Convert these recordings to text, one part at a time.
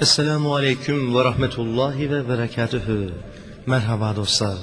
Esselamu Aleyküm ve Rahmetullahi ve Berekatühü. Merhaba dostlar.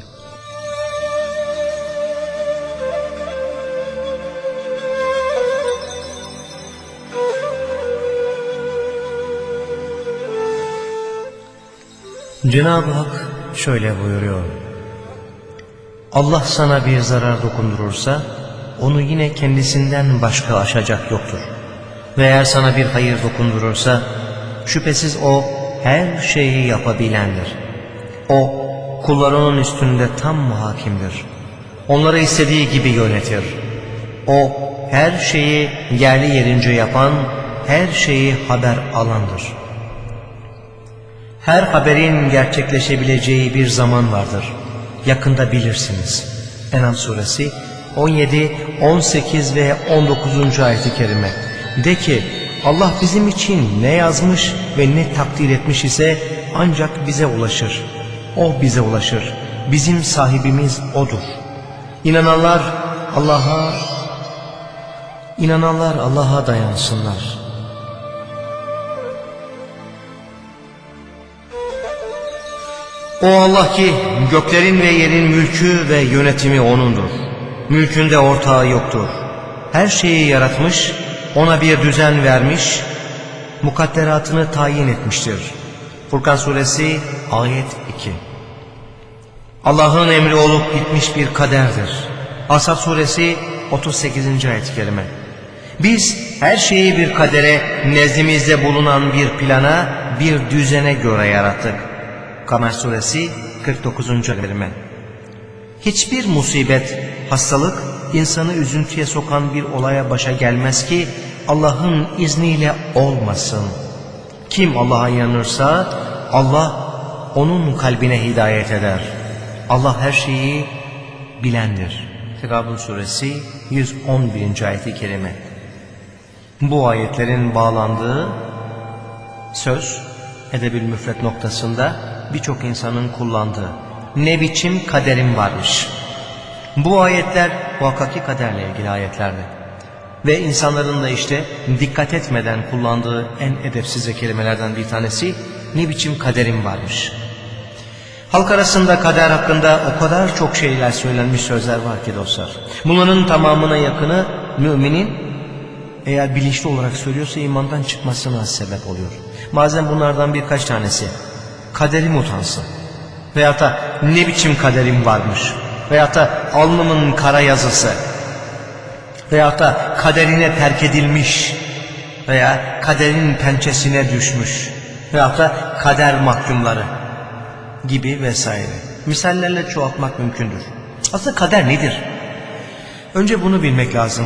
Cenab-ı Hak şöyle buyuruyor: Allah sana bir zarar dokundurursa onu yine kendisinden başka aşacak yoktur. Ve eğer sana bir hayır dokundurursa şüphesiz o her şeyi yapabilendir. O kullarının üstünde tam hakimdir. Onları istediği gibi yönetir. O her şeyi yerli yerince yapan, her şeyi haber alandır. Her haberin gerçekleşebileceği bir zaman vardır. Yakında bilirsiniz. En'am suresi 17, 18 ve 19. ayet-i kerime. De ki Allah bizim için ne yazmış ve ne takdir etmiş ise ancak bize ulaşır. O bize ulaşır. Bizim sahibimiz O'dur. İnananlar Allah'a dayansınlar. O Allah ki göklerin ve yerin mülkü ve yönetimi O'nundur. Mülkünde ortağı yoktur. Her şeyi yaratmış, ona bir düzen vermiş, mukadderatını tayin etmiştir. Furkan suresi ayet 2. Allah'ın emri olup bitmiş bir kaderdir. Asad suresi 38. ayet-i kerime. Biz her şeyi bir kadere, nezdimizde bulunan bir plana, bir düzene göre yarattık. Kamer suresi 49. ayet-i kerime. Hiçbir musibet, hastalık, insanı üzüntüye sokan bir olaya başa gelmez ki Allah'ın izniyle olmasın. Kim Allah'a inanırsa Allah onun kalbine hidayet eder. Allah her şeyi bilendir. Tegabun suresi 111. ayet-i kerime. Bu ayetlerin bağlandığı söz Edeb-ül Müfret noktasında birçok insanın kullandığı ne biçim kaderim varmış. Bu ayetler muhakkaki kaderle ilgili ayetlerdi. Ve insanların da işte dikkat etmeden kullandığı en edepsizce kelimelerden bir tanesi ne biçim kaderim varmış. Halk arasında kader hakkında o kadar çok şeyler söylenmiş sözler var ki dostlar. Bunların tamamına yakını müminin eğer bilinçli olarak söylüyorsa imandan çıkmasına sebep oluyor. Bazen bunlardan birkaç tanesi kaderim utansın veyahut da ne biçim kaderim varmış veyahut da alnımın kara yazısı veyahut da kaderine terk edilmiş veya kaderin pençesine düşmüş veyahut da kader mahkumları gibi vesaire. Misallerle çoğaltmak mümkündür. Aslında kader nedir? Önce bunu bilmek lazım.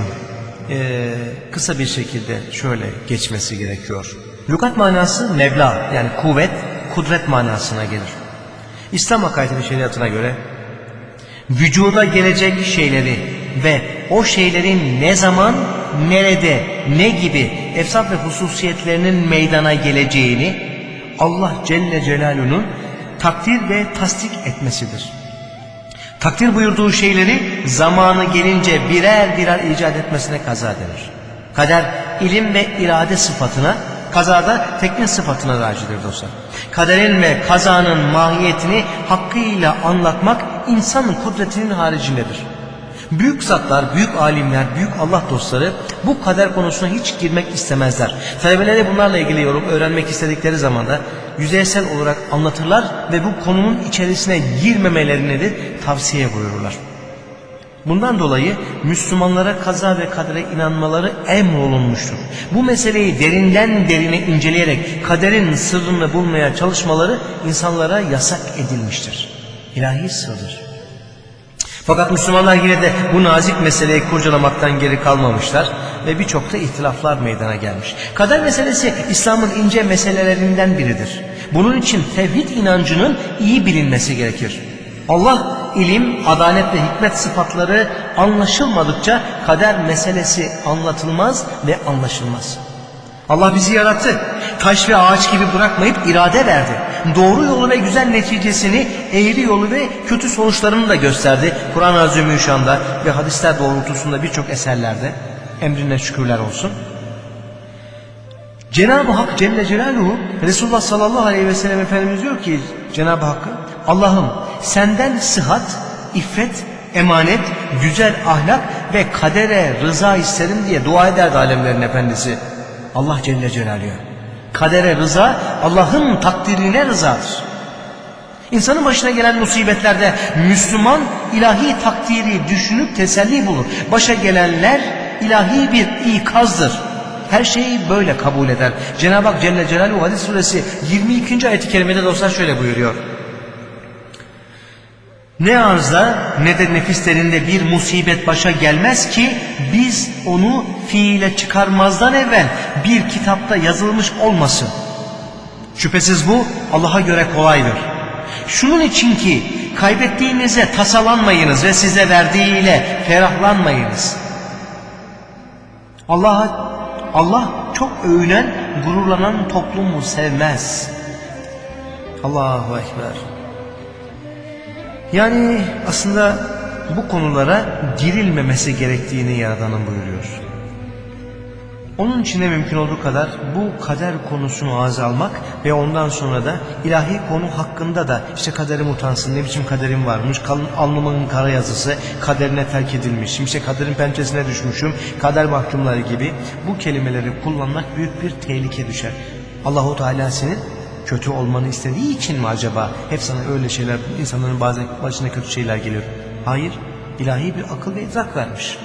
Kısa bir şekilde şöyle geçmesi gerekiyor. Lügat manası Mevla, yani kuvvet, kudret manasına gelir. İslam akaidi ve şeriatına göre vücuda gelecek şeyleri ve o şeylerin ne zaman, nerede, ne gibi efsaf ve hususiyetlerinin meydana geleceğini Allah Celle Celaluhu'nun takdir ve tasdik etmesidir. Takdir buyurduğu şeyleri zamanı gelince birer birer icat etmesine kaza denir. Kader ilim ve irade sıfatına, kazada teknik sıfatına racidir dostlar. Kaderin ve kazanın mahiyetini hakkıyla anlatmak insanın kudretinin haricindedir. Büyük zatlar, büyük alimler, büyük Allah dostları bu kader konusuna hiç girmek istemezler. Talebeleri bunlarla ilgili öğrenmek istedikleri zaman da yüzeysel olarak anlatırlar ve bu konunun içerisine girmemelerini de tavsiye buyururlar. Bundan dolayı Müslümanlara kaza ve kadere inanmaları emrolunmuştur. Bu meseleyi derinden derine inceleyerek kaderin sırrını bulmaya çalışmaları insanlara yasak edilmiştir. İlahi sırdır. Fakat Müslümanlar yine de bu nazik meseleyi kurcalamaktan geri kalmamışlar ve birçok da ihtilaflar meydana gelmiş. Kader meselesi İslam'ın ince meselelerinden biridir. Bunun için tevhid inancının iyi bilinmesi gerekir. Allah, ilim, adalet ve hikmet sıfatları anlaşılmadıkça kader meselesi anlatılmaz ve anlaşılmaz. Allah bizi yarattı. Taş ve ağaç gibi bırakmayıp irade verdi. Doğru yolu ve güzel neticesini, eğri yolu ve kötü sonuçlarını da gösterdi. Kur'an-ı Azimüşşan'da ve hadisler doğrultusunda birçok eserlerde, emrine şükürler olsun. Cenab-ı Hak Celle Celaluhu, Resulullah sallallahu aleyhi ve sellem Efendimiz diyor ki Cenab-ı Hakk'a, Allah'ım senden sıhhat, iffet, emanet, güzel ahlak ve kadere rıza isterim diye dua ederdi alemlerin efendisi. Allah Celle Celaluhu. Kadere rıza, Allah'ın takdirine rızadır. İnsanın başına gelen musibetlerde Müslüman ilahi takdiri düşünüp teselli bulur. Başa gelenler ilahi bir ikazdır. Her şeyi böyle kabul eder. Cenab-ı Hak Celle Celaluhu Hadis suresi 22. ayet-i kerimede dostlar şöyle buyuruyor. Ne arzda ne de nefislerinde bir musibet başa gelmez ki biz onu fiile çıkarmazdan evvel bir kitapta yazılmış olmasın. Şüphesiz bu Allah'a göre kolaydır. Şunun için ki kaybettiğinize tasalanmayınız ve size verdiğiyle ferahlanmayınız. Allah çok övünen, gururlanan toplumu sevmez. Allahu Ekber. Yani aslında bu konulara girilmemesi gerektiğini Yaradan'ın buyuruyor. Onun için de mümkün olduğu kadar bu kader konusunu ağza almak ve ondan sonra da ilahi konu hakkında da işte kaderim utansın, ne biçim kaderim varmış, alnımın kara yazısı, kaderine terk edilmişim, işte kaderin pençesine düşmüşüm, kader mahkumları gibi bu kelimeleri kullanmak büyük bir tehlike düşer. Allahu Teala senin kötü olmanı istediği için mi acaba hep sana öyle şeyler, insanların bazen başına kötü şeyler geliyor? Hayır, ilahi bir akıl ve idrak vermiş.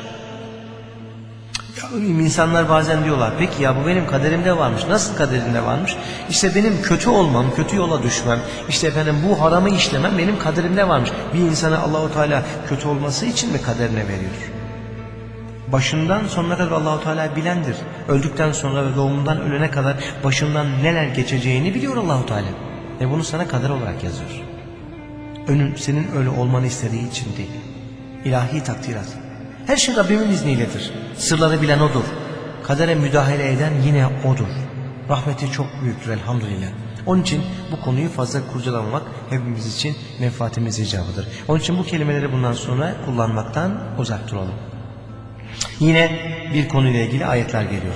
İnsanlar bazen diyorlar, peki ya bu benim kaderimde varmış. Nasıl kaderimde varmış? İşte benim kötü olmam, kötü yola düşmem, işte efendim bu haramı işlemem benim kaderimde varmış. Bir insana Allahu Teala kötü olması için mi kaderine veriyor? Başından sonuna kadar Allahu Teala bilendir. Öldükten sonra ve doğumundan ölene kadar başından neler geçeceğini biliyor Allahu Teala. Ve bunu sana kader olarak yazıyor. Senin öyle olmanı istediği için değil. İlahi takdirat. Her şey Rabbimin izniyledir. Sırları bilen O'dur. Kadere müdahale eden yine O'dur. Rahmeti çok büyüktür elhamdülillah. Onun için bu konuyu fazla kurcalamamak hepimiz için menfaatimiz icabıdır. Onun için bu kelimeleri bundan sonra kullanmaktan uzak duralım. Yine bir konuyla ilgili ayetler geliyor.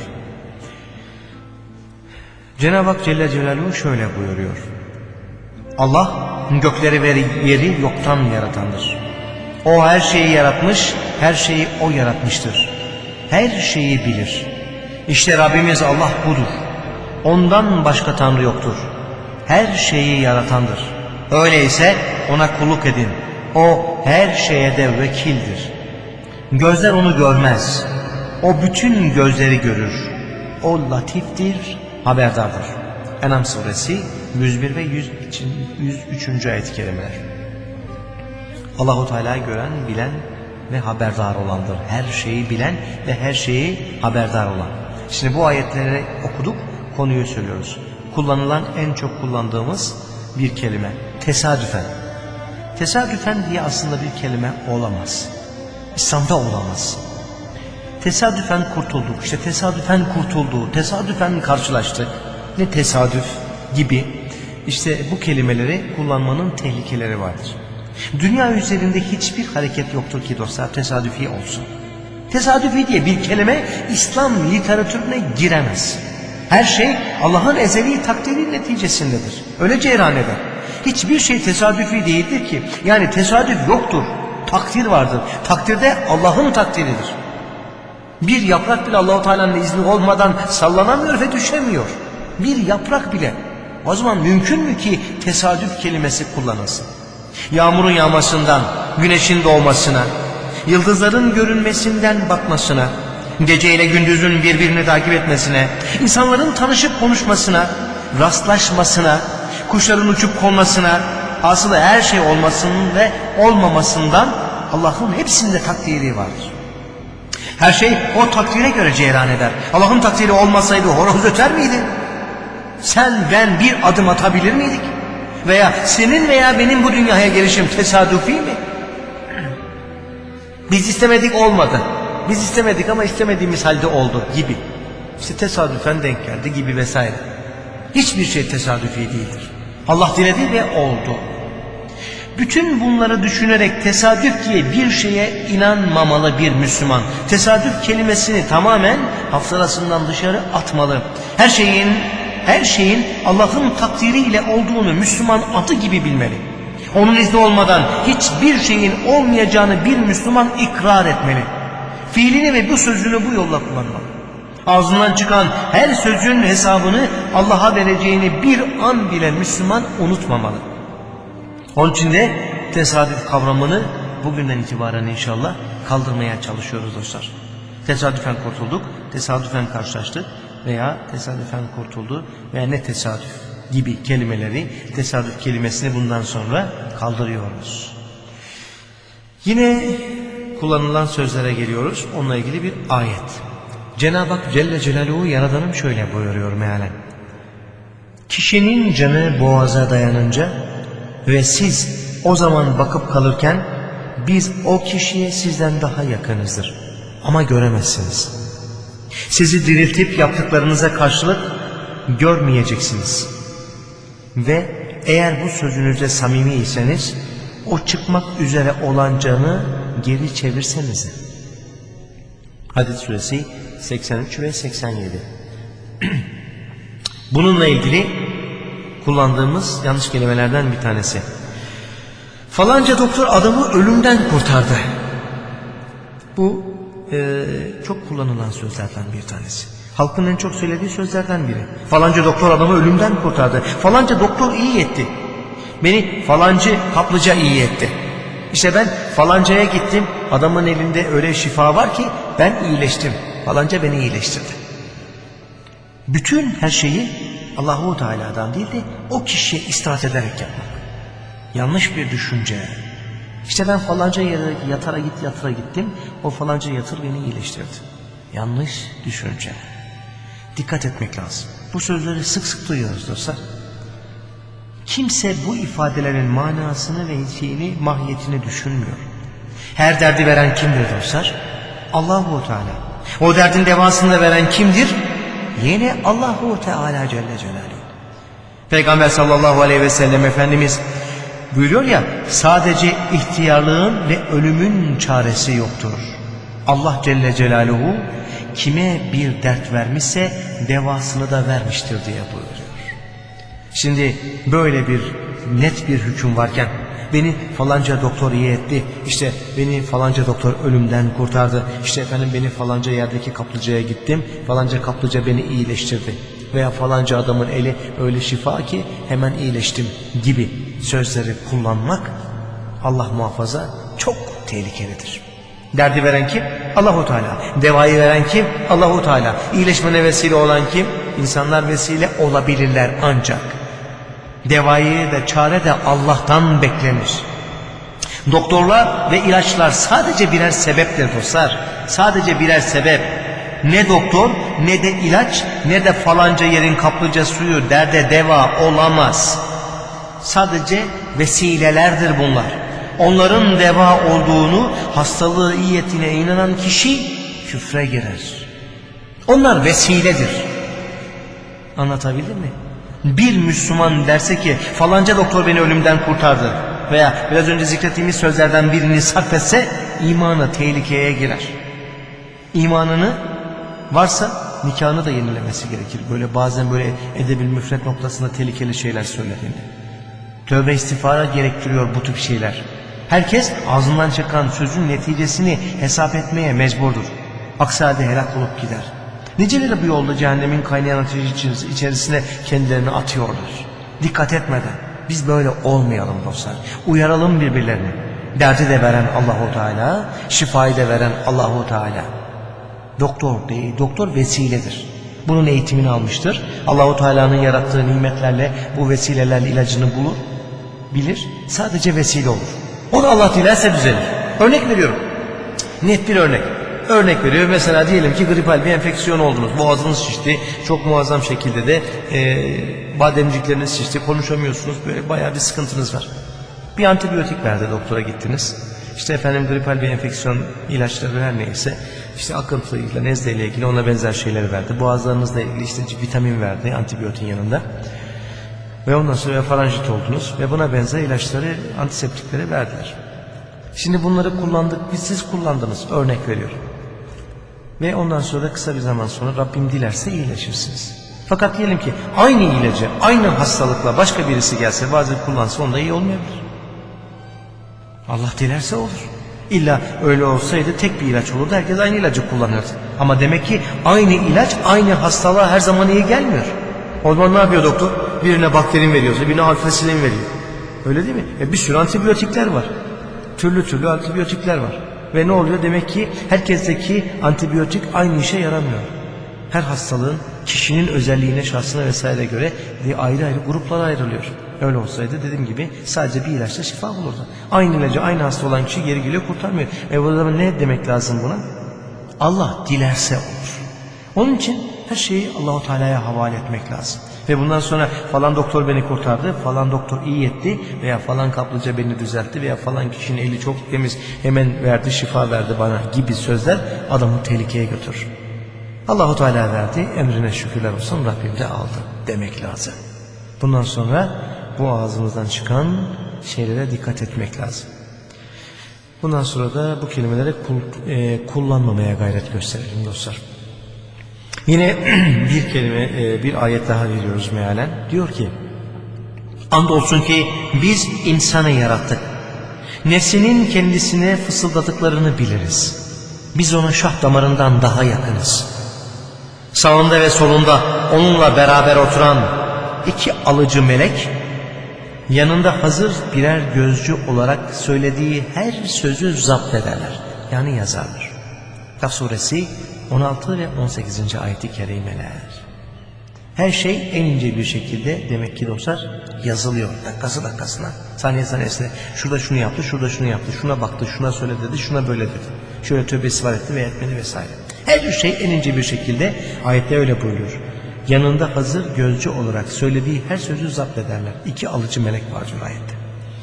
Cenab-ı Hak Celle Celaluhu şöyle buyuruyor. Allah gökleri ve yeri yoktan yaratandır. O her şeyi yaratmış, her şeyi O yaratmıştır. Her şeyi bilir. İşte Rabbimiz Allah budur. Ondan başka Tanrı yoktur. Her şeyi yaratandır. Öyleyse O'na kulluk edin. O her şeye de vekildir. Gözler O'nu görmez. O bütün gözleri görür. O latiftir, haberdardır. En'am suresi 101 ve 103. ayet-i kerimeler. Allahu Teala'yı gören, bilen ve haberdar olandır. Her şeyi bilen ve her şeyi haberdar olan. Şimdi bu ayetleri okuduk, konuyu söylüyoruz. Kullanılan, en çok kullandığımız bir kelime tesadüfen. Tesadüfen diye aslında bir kelime olamaz. İslam'da olamaz. Tesadüfen kurtulduk, işte tesadüfen kurtuldu, tesadüfen karşılaştık. Ne tesadüf gibi işte bu kelimeleri kullanmanın tehlikeleri vardır. Dünya üzerinde hiçbir hareket yoktur ki dostlar tesadüfi olsun. Tesadüfi diye bir kelime İslam literatürüne giremez. Her şey Allah'ın ezeli takdiri neticesindedir. Öyle cereyan eder. Hiçbir şey tesadüfi değildir ki. Yani tesadüf yoktur. Takdir vardır. Takdirde Allah'ın takdiridir. Bir yaprak bile Allah-u Teala'nın izni olmadan sallanamıyor ve düşemiyor. Bir yaprak bile. O zaman mümkün mü ki tesadüf kelimesi kullanılsın? Yağmurun yağmasından, güneşin doğmasına, yıldızların görünmesinden batmasına, geceyle gündüzün birbirini takip etmesine, insanların tanışıp konuşmasına, rastlaşmasına, kuşların uçup konmasına, asılı her şey olmasının ve olmamasından Allah'ın hepsinde takdiri vardır. Her şey o takdire göre cereyan eder. Allah'ın takdiri olmasaydı horoz öter miydi? Sen ben bir adım atabilir miydik? Veya senin veya benim bu dünyaya gelişim tesadüfi mi? Biz istemedik olmadı. Biz istemedik ama istemediğimiz halde oldu gibi. İşte tesadüfen denk geldi gibi vesaire. Hiçbir şey tesadüfi değildir. Allah diledi ve oldu. Bütün bunları düşünerek tesadüf diye bir şeye inanmamalı bir Müslüman. Tesadüf kelimesini tamamen hafızasından dışarı atmalı. Her şeyin Allah'ın takdiriyle olduğunu Müslüman adı gibi bilmeli. Onun izni olmadan hiçbir şeyin olmayacağını bir Müslüman ikrar etmeli. Fiilini ve bu sözünü bu yolla kullanmalı. Ağzından çıkan her sözün hesabını Allah'a vereceğini bir an bile Müslüman unutmamalı. Onun için de tesadüf kavramını bugünden itibaren inşallah kaldırmaya çalışıyoruz dostlar. Tesadüfen kurtulduk, tesadüfen karşılaştık veya tesadüfen kurtuldu veya ne tesadüf gibi kelimeleri, tesadüf kelimesini bundan sonra kaldırıyoruz. Yine kullanılan sözlere geliyoruz. Onunla ilgili bir ayet. Cenab-ı Hak Celle Celaluhu Yaradanım şöyle buyuruyor mealen. Kişinin canı boğaza dayanınca ve siz o zaman bakıp kalırken biz o kişiye sizden daha yakınızdır ama göremezsiniz. Sizi diriltip yaptıklarınıza karşılık görmeyeceksiniz. Ve eğer bu sözünüzde samimiyseniz o çıkmak üzere olan canı geri çevirsenize. Hadid suresi 83 ve 87. Bununla ilgili kullandığımız yanlış kelimelerden bir tanesi. Falanca doktor adamı ölümden kurtardı. Bu çok kullanılan sözlerden bir tanesi. Halkın en çok söylediği sözlerden biri. Falanca doktor adamı ölümden kurtardı. Falanca doktor iyi etti. Beni falancı kaplıca iyi etti. İşte ben falancaya gittim. Adamın elinde öyle şifa var ki ben iyileştim. Falanca beni iyileştirdi. Bütün her şeyi Allahu Teala'dan değil de o kişiye istirahat ederek yapmak. Yanlış bir düşünce. İşte ben falanca yere yatıra gittim. O falanca yatır beni iyileştirdi. Yanlış düşünce. Dikkat etmek lazım. Bu sözleri sık sık duyuyoruz dostlar. Kimse bu ifadelerin manasını ve şeyini, mahiyetini düşünmüyor. Her derdi veren kimdir dostlar? Allahu Teala. O derdin devasını veren kimdir? Yine Allahu Teala Celle Celaluhu. Peygamber sallallahu aleyhi ve sellem Efendimiz buyuruyor ya, sadece ihtiyarlığın ve ölümün çaresi yoktur. Allah Celle Celaluhu kime bir dert vermişse devasını da vermiştir diye buyuruyor. Şimdi böyle bir net bir hüküm varken beni falanca doktor iyi etti, işte beni falanca doktor ölümden kurtardı, işte efendim beni falanca yerdeki kaplıcaya gittim, falanca kaplıca beni iyileştirdi veya falanca adamın eli öyle şifa ki hemen iyileştim gibi sözleri kullanmak Allah muhafaza çok tehlikelidir. Derdi veren kim? Allahu Teala. Devayı veren kim? Allahu Teala. İyileşmene vesile olan kim? İnsanlar vesile olabilirler ancak. Devayı ve çare de Allah'tan beklenir. Doktorlar ve ilaçlar sadece birer sebeptir dostlar. Sadece birer sebep. Ne doktor, ne de ilaç, ne de falanca yerin kaplıca suyu derde deva olamaz. Sadece vesilelerdir bunlar. Onların deva olduğunu, hastalığı iyi ettiğine inanan kişi küfre girer. Onlar vesiledir. Anlatabildim mi? Bir Müslüman derse ki falanca doktor beni ölümden kurtardı veya biraz önce zikrettiğimiz sözlerden birini sarf etse imanı tehlikeye girer. İmanını varsa nikahını da yenilemesi gerekir. Böyle bazen böyle edebil müfret noktasında tehlikeli şeyler söylediğinde. Tövbe istiğfara gerektiriyor bu tip şeyler. Herkes ağzından çıkan sözün neticesini hesap etmeye mecburdur. Aksi halde helak olup gider. Niceleri bu yolda cehennemin kaynayan ateşi içerisine kendilerini atıyorlar. Dikkat etmeden biz böyle olmayalım dostlar. Uyaralım birbirlerini. Derdi de veren Allahu Teala, şifayı da veren Allahu Teala. Doktor değil, doktor vesiledir. Bunun eğitimini almıştır. Allahu Teala'nın yarattığı nimetlerle bu vesilelerle ilacını bulur, bilir. Sadece vesile olur. O da Allah dilerse düzelir. Örnek veriyorum. Net bir örnek. Örnek veriyor. Mesela diyelim ki gripal bir enfeksiyon oldunuz. Boğazınız şişti. Çok muazzam şekilde de bademcikleriniz şişti. Konuşamıyorsunuz. Böyle bayağı bir sıkıntınız var. Bir antibiyotik verdi, doktora gittiniz. İşte efendim gripal bir enfeksiyon ilaçları her neyse, işte akıntıyla, nezleyle ilgili ona benzer şeyler verdi. Boğazlarınızla ilgili işte vitamin verdi antibiyotin yanında. Ve ondan sonra faranjit oldunuz ve buna benzer ilaçları, antiseptikleri verdiler. Şimdi bunları kullandık, siz kullandınız, örnek veriyorum. Ve ondan sonra kısa bir zaman sonra Rabbim dilerse iyileşirsiniz. Fakat diyelim ki aynı ilacı, aynı hastalıkla başka birisi gelse, bazen kullansa onda iyi olmayabilir. Allah dilerse olur. İlla öyle olsaydı tek bir ilaç olurdu, herkes aynı ilacı kullanırdı. Ama demek ki aynı ilaç aynı hastalığa her zaman iyi gelmiyor. O zaman ne yapıyor doktor? Birine bakterin veriyorsa birine ampiksilin veriyor. Öyle değil mi? Bir sürü antibiyotikler var. Türlü antibiyotikler var. Ve ne oluyor? Demek ki herkesteki antibiyotik aynı işe yaramıyor. Her hastalığın kişinin özelliğine, şahsına vesaire göre ayrı ayrı gruplara ayrılıyor. Öyle olsaydı dediğim gibi sadece bir ilaçla şifa bulurdu. Aynı ilacı aynı hasta olan kişi geri geliyor kurtarmıyor. Bu zaman ne demek lazım buna? Allah dilerse olur. Onun için her şeyi Allahu Teala'ya havale etmek lazım. Ve bundan sonra falan doktor beni kurtardı, falan doktor iyi etti veya falan kaplıca beni düzeltti veya falan kişinin eli çok temiz hemen verdi, şifa verdi bana gibi sözler adamı tehlikeye götürür. Allahu Teala verdi, emrine şükürler olsun, Rabbim de aldı demek lazım. Bundan sonra bu ağzımızdan çıkan şeylere dikkat etmek lazım. Bundan sonra da bu kelimeleri kullanmamaya gayret gösterelim dostlar. Yine bir kelime, bir ayet daha veriyoruz mealen. Diyor ki, andolsun ki biz insanı yarattık. Nefsinin kendisine fısıldadıklarını biliriz. Biz ona şah damarından daha yakınız. Sağında ve solunda onunla beraber oturan iki alıcı melek, yanında hazır birer gözcü olarak söylediği her sözü zapt ederler. Yani yazarlar. Kaf suresi 16 ve 18. ayet-i kerimeler. Her şey en ince bir şekilde demek ki dostlar yazılıyor. Dakikası dakikasına, saniye saniyesine. Şurada şunu yaptı, şurada şunu yaptı, şuna baktı, şuna söyle dedi, şuna böyle dedi. Şöyle tövbesi var etti ve etmedi vesaire. Her şey en ince bir şekilde ayette öyle buyuruyor. Yanında hazır gözcü olarak söylediği her sözü zapt ederler. İki alıcı melek var diyor ayette.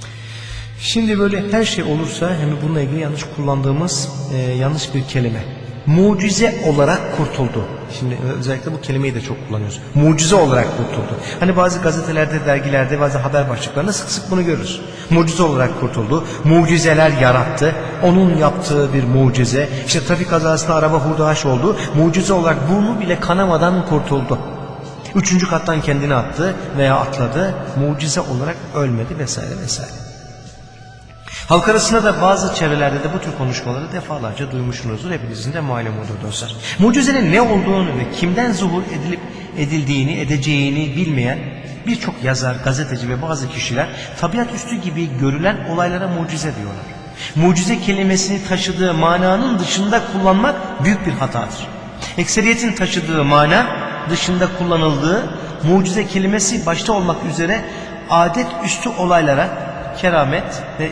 Şimdi böyle her şey olursa hem bununla ilgili yanlış kullandığımız yanlış bir kelime. Mucize olarak kurtuldu. Şimdi özellikle bu kelimeyi de çok kullanıyoruz. Mucize olarak kurtuldu. Hani bazı gazetelerde, dergilerde, bazı haber başlıklarında sık sık bunu görürüz. Mucize olarak kurtuldu. Mucizeler yarattı. Onun yaptığı bir mucize. İşte trafik kazasında araba hurdahaş oldu. Mucize olarak burnu bile kanamadan kurtuldu. 3. kattan kendini attı veya atladı. Mucize olarak ölmedi vesaire vesaire. Halk arasında da bazı çevrelerde de bu tür konuşmaları defalarca duymuşsunuzdur. Hepinizin de malumudur dostlar. Mucizenin ne olduğunu ve kimden zuhur edildiğini, edeceğini bilmeyen birçok yazar, gazeteci ve bazı kişiler tabiat üstü gibi görülen olaylara mucize diyorlar. Mucize kelimesini taşıdığı mananın dışında kullanmak büyük bir hatadır. Ekseriyetin taşıdığı mana dışında kullanıldığı mucize kelimesi başta olmak üzere adet üstü olaylara keramet ve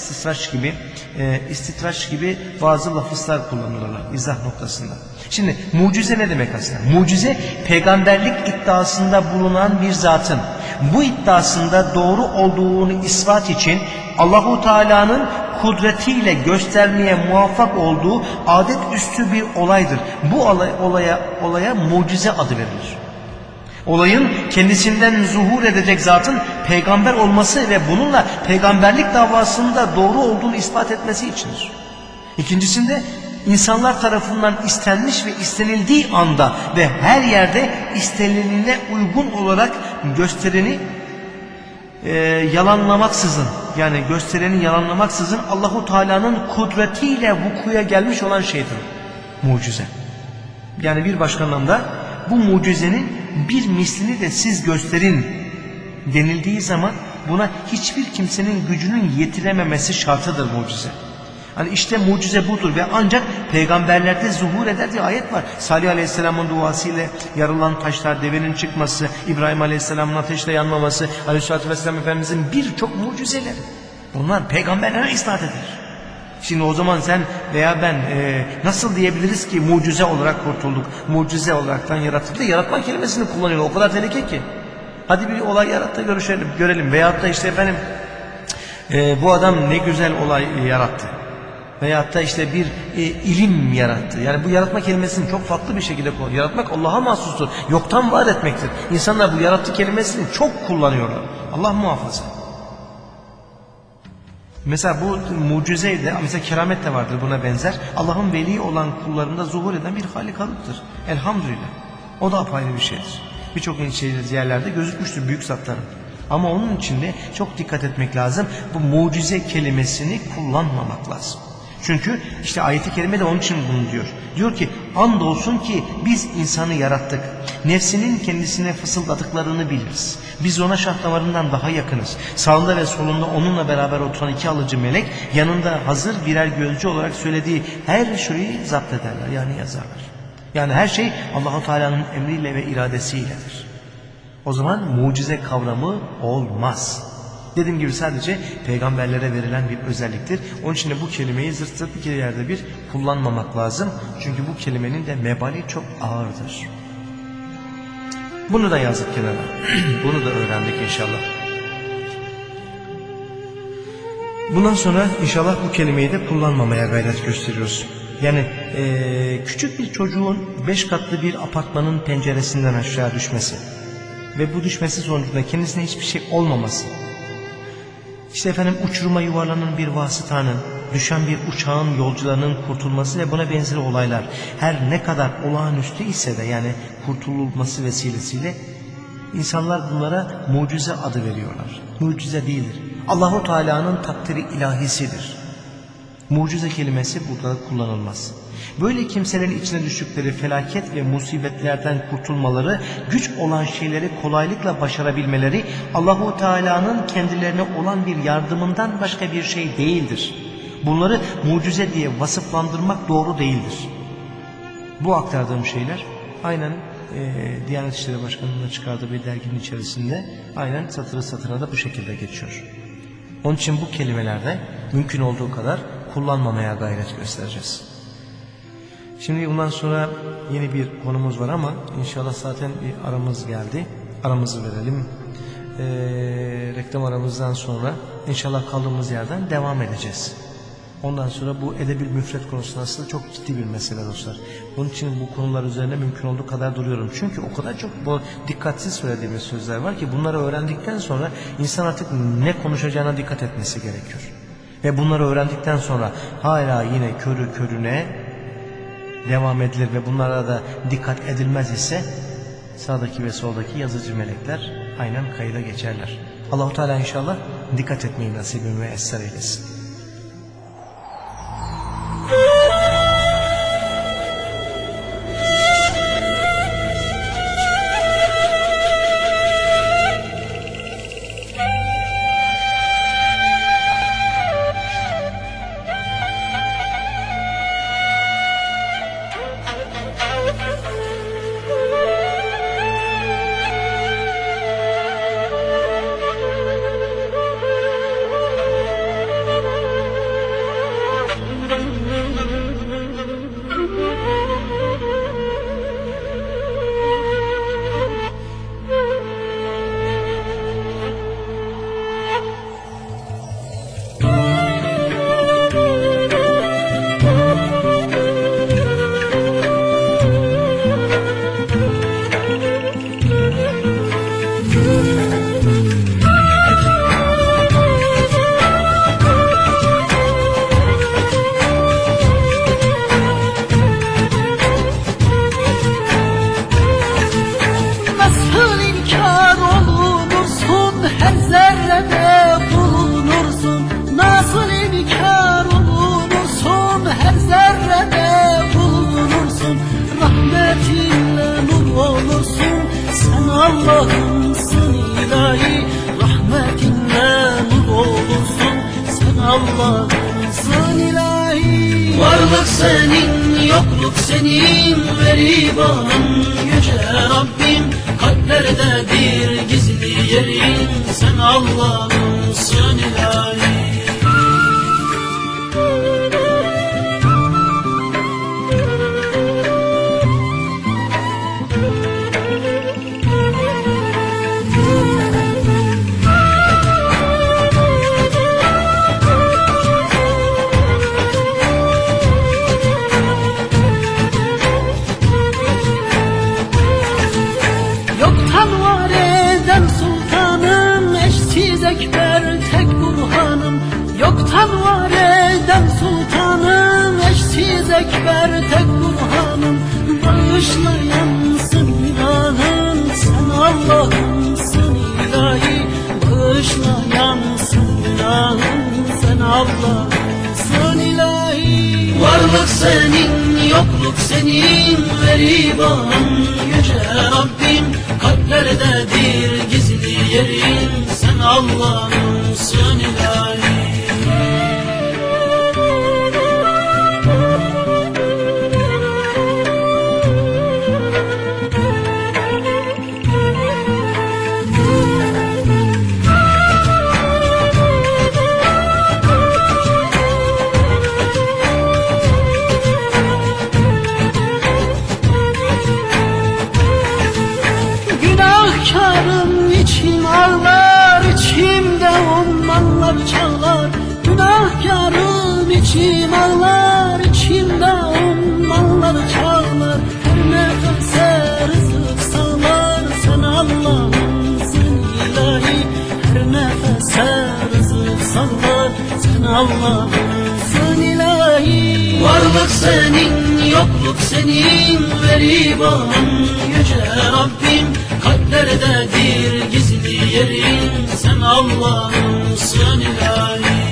istitraç gibi bazı lafızlar kullanılırlar izah noktasında. Şimdi mucize ne demek aslında? Mucize peygamberlik iddiasında bulunan bir zatın bu iddiasında doğru olduğunu ispat için Allahu Teala'nın kudretiyle göstermeye muvaffak olduğu adet üstü bir olaydır. Bu olaya mucize adı verilir. Olayın kendisinden zuhur edecek zatın peygamber olması ve bununla peygamberlik davasında doğru olduğunu ispat etmesi içindir. İkincisinde insanlar tarafından istenmiş ve istenildiği anda ve her yerde istenilene uygun olarak göstereni yalanlamaksızın, yani göstereni yalanlamaksızın Allahu Teala'nın kudretiyle vukuya gelmiş olan şeydir mucize. Yani bir başka anlamda bu mucizenin bir mislini de siz gösterin denildiği zaman buna hiçbir kimsenin gücünün yetirememesi şartıdır mucize. Hani işte mucize budur ve ancak peygamberlerde zuhur eder diye ayet var. Salih Aleyhisselam'ın duasıyla yarılan taşlar, devenin çıkması, İbrahim Aleyhisselam'ın ateşle yanmaması, Aleyhisselatü Vesselam Efendimizin birçok mucizeleri. Bunlar peygamberlere isnat edilir. Şimdi o zaman sen veya ben nasıl diyebiliriz ki mucize olarak kurtulduk, mucize olaraktan yaratıldı? Yaratma kelimesini kullanıyor, o kadar tehlike ki. Hadi bir olay yarattı görelim veyahut da işte efendim bu adam ne güzel olay yarattı. Veyahut da işte bir ilim yarattı. Yani bu yaratma kelimesini çok farklı bir şekilde kullanıyor. Yaratmak Allah'a mahsustur, yoktan var etmektir. İnsanlar bu yarattı kelimesini çok kullanıyorlar. Allah muhafaza. Mesela bu mucizeydi, mesela keramet de vardır buna benzer. Allah'ın veli olan kullarında zuhur eden bir halikalıktır. Elhamdülillah. O da apayrı bir şeydir. Birçok yerlerde gözükmüştür büyük zatların. Ama onun için de çok dikkat etmek lazım. Bu mucize kelimesini kullanmamak lazım. Çünkü işte ayet-i kerime de onun için bunu diyor. Diyor ki andolsun ki biz insanı yarattık. Nefsinin kendisine fısıldadıklarını biliriz. Biz ona şah damarından daha yakınız. Sağında ve solunda onunla beraber oturan 2 alıcı melek yanında hazır birer gözcü olarak söylediği her şeyi zapt ederler, yani yazarlar. Yani her şey Allah-u Teala'nın emriyle ve iradesiyledir. O zaman mucize kavramı olmaz. Dediğim gibi sadece peygamberlere verilen bir özelliktir. Onun için de bu kelimeyi zırt zırt bir yerde bir kullanmamak lazım. Çünkü bu kelimenin de mebali çok ağırdır. Bunu da yazdık kenara. Bunu da öğrendik inşallah. Bundan sonra inşallah bu kelimeyi de kullanmamaya gayret gösteriyoruz. Yani küçük bir çocuğun 5 katlı bir apartmanın penceresinden aşağı düşmesi ve bu düşmesi sonucunda kendisine hiçbir şey olmaması, İşte efendim uçuruma yuvarlanan bir vasıtanın, düşen bir uçağın yolcularının kurtulması ve buna benzer olaylar her ne kadar olağanüstü ise de, yani kurtululması vesilesiyle insanlar bunlara mucize adı veriyorlar. Mucize değildir. Allahu Teala'nın takdiri ilahisidir. Mucize kelimesi burada kullanılmaz. Böyle kimselerin içine düştükleri felaket ve musibetlerden kurtulmaları, güç olan şeyleri kolaylıkla başarabilmeleri Allahu Teala'nın kendilerine olan bir yardımından başka bir şey değildir. Bunları mucize diye vasıflandırmak doğru değildir. Bu aktardığım şeyler aynen Diyanet İşleri Başkanlığı'nın çıkardığı bir derginin içerisinde aynen satırı satırına da bu şekilde geçiyor. Onun için bu kelimelerde mümkün olduğu kadar kullanmamaya gayret göstereceğiz. Şimdi bundan sonra yeni bir konumuz var ama inşallah zaten bir aramız geldi. Aramızı verelim. Reklam aramızdan sonra inşallah kaldığımız yerden devam edeceğiz. Ondan sonra bu edeb-ül müfret konusu aslında çok ciddi bir mesele dostlar. Bunun için bu konular üzerine mümkün olduğu kadar duruyorum. Çünkü o kadar çok bu dikkatsiz söylediğimiz sözler var ki bunları öğrendikten sonra insan artık ne konuşacağına dikkat etmesi gerekiyor. Ve bunları öğrendikten sonra hala yine körü körüne devam edilir ve bunlara da dikkat edilmez ise sağdaki ve soldaki yazıcı melekler aynen kayda geçerler. Allah-u Teala inşallah dikkat etmeyi nasip ve müesser eylesin. Allah'ımsın ilahi, rahmetinle nur olursun. Sen Allah'ımsın ilahi. Varlık senin, yokluk senin, veribanın yüce Rabbim. Kalplerdedir gizli yerin, sen Allah'ımsın ilahi. Yoktan var eden sultanım, eşsiz ekber tek burhanım. senin, yokluk senin, veriban yüce Rabbim. Kalplerdedir gizli yerin, sen Allah'ımsın ilahi. Günahkarım içim ağlar, içimde ummanlar çağlar. Günahkarım içim ağlar, içimde ummanlar çağlar. Her nefese rızık sağlar, sen Allah'ımsın ilahi. Her nefese rızık sağlar, sen Allah'ımsın ilahi. Varlık senin, yokluk senin, veriban yüce Rabbim. Kalplerdedir gizli yerin, sen Allah'ımsın ilahi.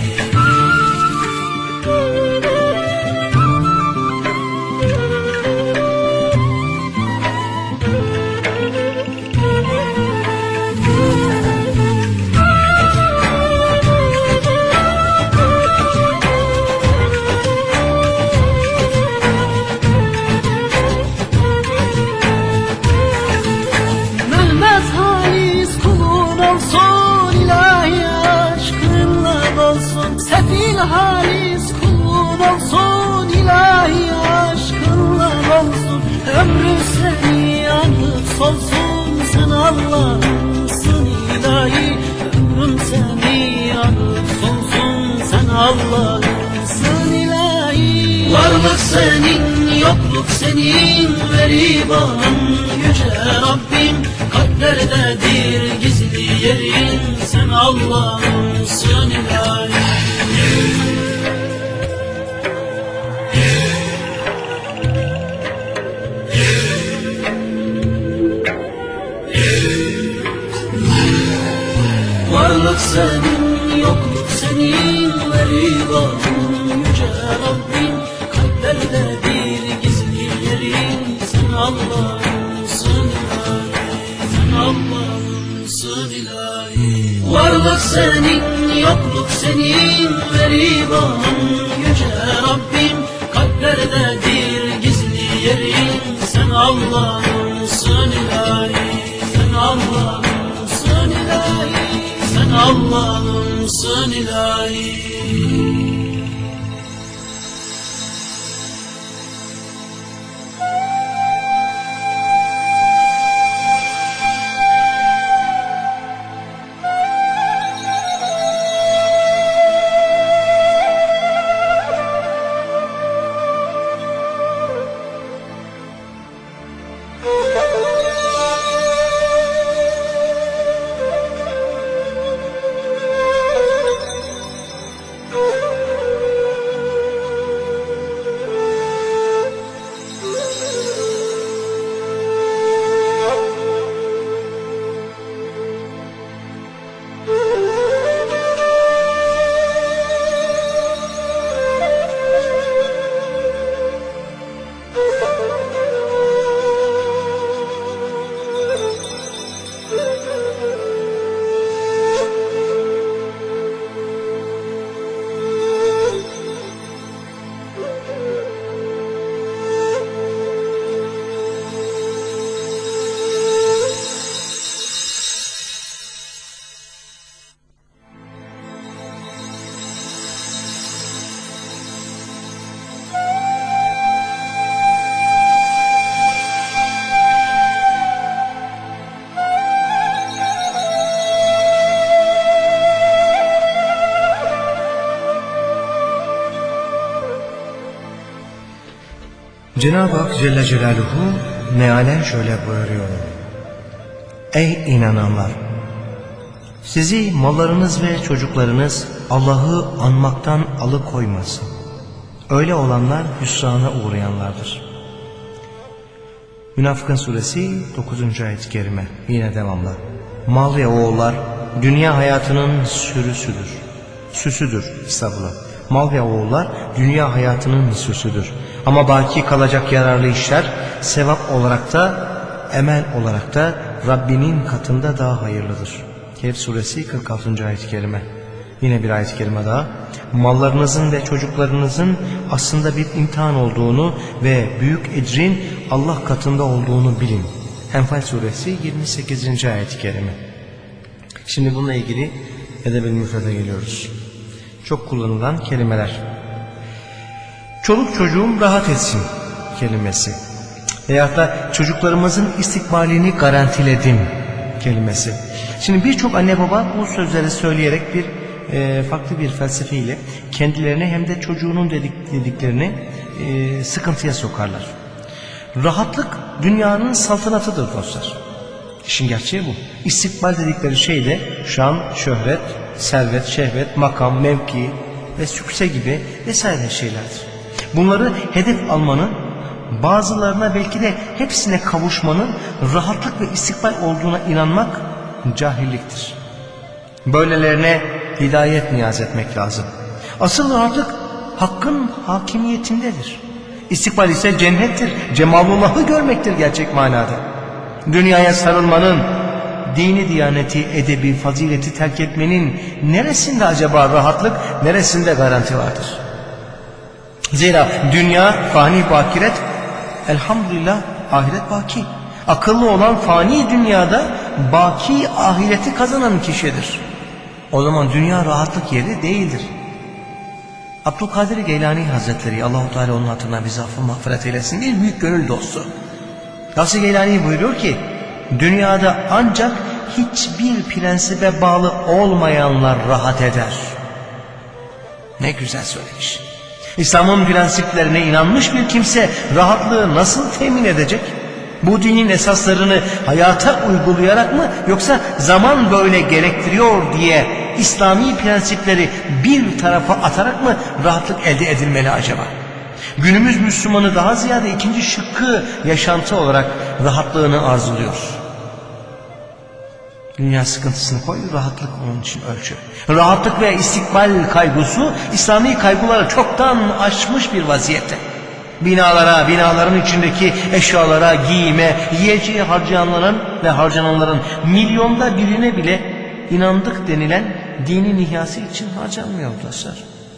Sefil halis kulun olsun, ilahi aşkınla olsun. Ömrü seni yanıp solsun, sen Allah'ımsın ilahi. Ömrüm seni yanıp solsun, sen Allah'ımsın ilahi. Varlık senin, yokluk senin, veriban yüce Rabbim. Kalplerdedir gizli yerin, sen Allah'ımsın ilahi. Varlık senin, yokluk senin, veriban yüce Rabbim. Kalplerdedir gizli yerin, sen Allah'ımsın ilahi. Sen Allah'ımsın ilahi. Varlık senin, yokluk senin, veriban yüce Rabbim. Kalplerdedir gizli yerin, sen Allah'ımsın ilahi. Sen Allah'ımsın ilahi. Sen Allah'ımsın ilahi. Cenab-ı Hak Celle Celaluhu mealen şöyle buyuruyor: Ey inananlar! Sizi mallarınız ve çocuklarınız Allah'ı anmaktan alıkoymasın. Öyle olanlar hüsrana uğrayanlardır. Münafıkın suresi 9. ayet-i kerime. Yine devamla. Mal ve oğullar dünya hayatının süsüdür. Mal ve oğullar dünya hayatının süsüdür. Ama baki kalacak yararlı işler sevap olarak da emel olarak da Rabbinin katında daha hayırlıdır. Kehf suresi 46. ayet-i kerime. Yine bir ayet-i kerime daha. Mallarınızın ve çocuklarınızın aslında bir imtihan olduğunu ve büyük ecrin Allah katında olduğunu bilin. Enfal suresi 28. ayet-i kerime. Şimdi bununla ilgili Edeb-i Müfred'e geliyoruz. Çok kullanılan kelimeler. Çoluk çocuğum rahat etsin kelimesi. Veyahut da çocuklarımızın istikbalini garantiledim kelimesi. Şimdi birçok anne baba bu sözleri söyleyerek bir farklı bir felsefeyle kendilerine hem de çocuğunun dediklerini sıkıntıya sokarlar. Rahatlık dünyanın saltanatıdır dostlar. İşin gerçeği bu. İstikbal dedikleri şey de şan, şöhret, servet, şehvet, makam, mevki ve sükse gibi vesaire şeylerdir. Bunları hedef almanın, bazılarına belki de hepsine kavuşmanın rahatlık ve istikbal olduğuna inanmak cahilliktir. Böylelerine hidayet niyaz etmek lazım. Asıl rahatlık hakkın hakimiyetindedir. İstikbal ise cennettir, cemalullah'ı görmektir gerçek manada. Dünyaya sarılmanın, dini, diyaneti, edebi, fazileti terk etmenin neresinde acaba rahatlık, neresinde garanti vardır? Zira dünya fani bu ahiret, elhamdülillah ahiret baki. Akıllı olan fani dünyada baki ahireti kazanan kişidir. O zaman dünya rahatlık yeri değildir. Abdülkadir Geylani Hazretleri, Allah-u Teala onun hatırına bizi affı mağfiret eylesin, bir büyük gönül dostu. Gavs-ı Geylani buyuruyor ki, dünyada ancak hiçbir prensibe bağlı olmayanlar rahat eder. Ne güzel söylemiş. İslam'ın prensiplerine inanmış bir kimse rahatlığı nasıl temin edecek? Bu dinin esaslarını hayata uygulayarak mı, yoksa zaman böyle gerektiriyor diye İslami prensipleri bir tarafa atarak mı rahatlık elde edilmeli acaba? Günümüz Müslümanı daha ziyade ikinci şıkkı yaşantı olarak rahatlığını arzuluyor. Dünya sıkıntısını koy, rahatlık onun için ölçü. Rahatlık ve istikbal kaygısı İslami kaygıları çoktan aşmış bir vaziyette. Binalara, binaların içindeki eşyalara, giyime, yiyeceği harcayanların ve harcananların milyonda birine bile inandık denilen dinin ihyası için harcanmıyor dostlar.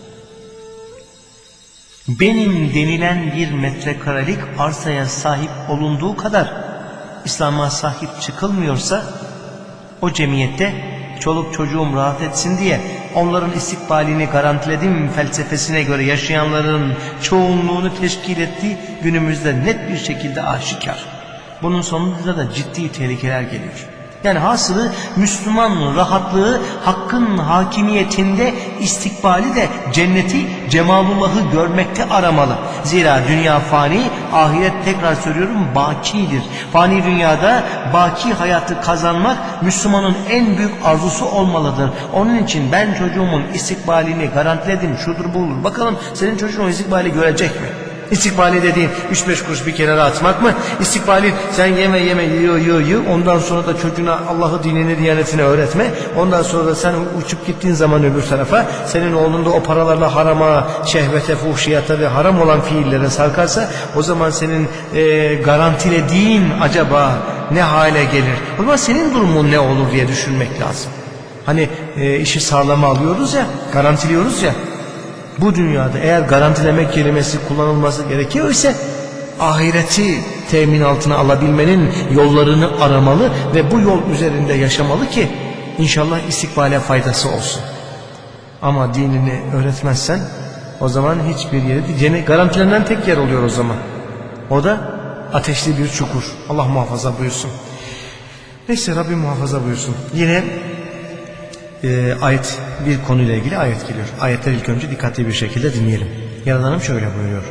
Benim denilen bir metrekarelik arsaya sahip olunduğu kadar İslam'a sahip çıkılmıyorsa, o cemiyette çoluk çocuğum rahat etsin diye onların istikbalini garantiledim felsefesine göre yaşayanların çoğunluğunu teşkil ettiği günümüzde net bir şekilde aşikar. Bunun sonunda da ciddi tehlikeler geliyor. Yani hasılı Müslüman rahatlığı hakkın hakimiyetinde, istikbali de cenneti, cemalullah'ı görmekte aramalı. Zira dünya fani, ahiret tekrar söylüyorum bakidir. Fani dünyada baki hayatı kazanmak Müslümanın en büyük arzusu olmalıdır. Onun için ben çocuğumun istikbalini garantiledim, şudur bu olur. Bakalım senin çocuğun o istikbali görecek mi? İstikbali dediğin 3-5 kuruş bir kenara atmak mı? İstikbali sen yeme yiyor ondan sonra da çocuğuna Allah'ı, dinini, diyanetini öğretme. Ondan sonra da sen uçup gittiğin zaman öbür tarafa senin oğlun da o paralarla harama, şehvete, fuhşiyata ve haram olan fiillere sarkarsa o zaman senin garantilediğin acaba ne hale gelir? O zaman senin durumun ne olur diye düşünmek lazım. Hani işi sağlama alıyoruz ya, garantiliyoruz ya. Bu dünyada eğer garantilemek kelimesi kullanılması gerekiyor ise ahireti temin altına alabilmenin yollarını aramalı ve bu yol üzerinde yaşamalı ki inşallah istikbale faydası olsun. Ama dinini öğretmezsen o zaman hiçbir yeri garantilenen tek yer oluyor o zaman. O da ateşli bir çukur. Allah muhafaza buyursun. Neyse Rabbim muhafaza buyursun. Yine ayet, bir konuyla ilgili ayet geliyor. Ayetleri ilk önce dikkatli bir şekilde dinleyelim. Yaradanım şöyle buyuruyor.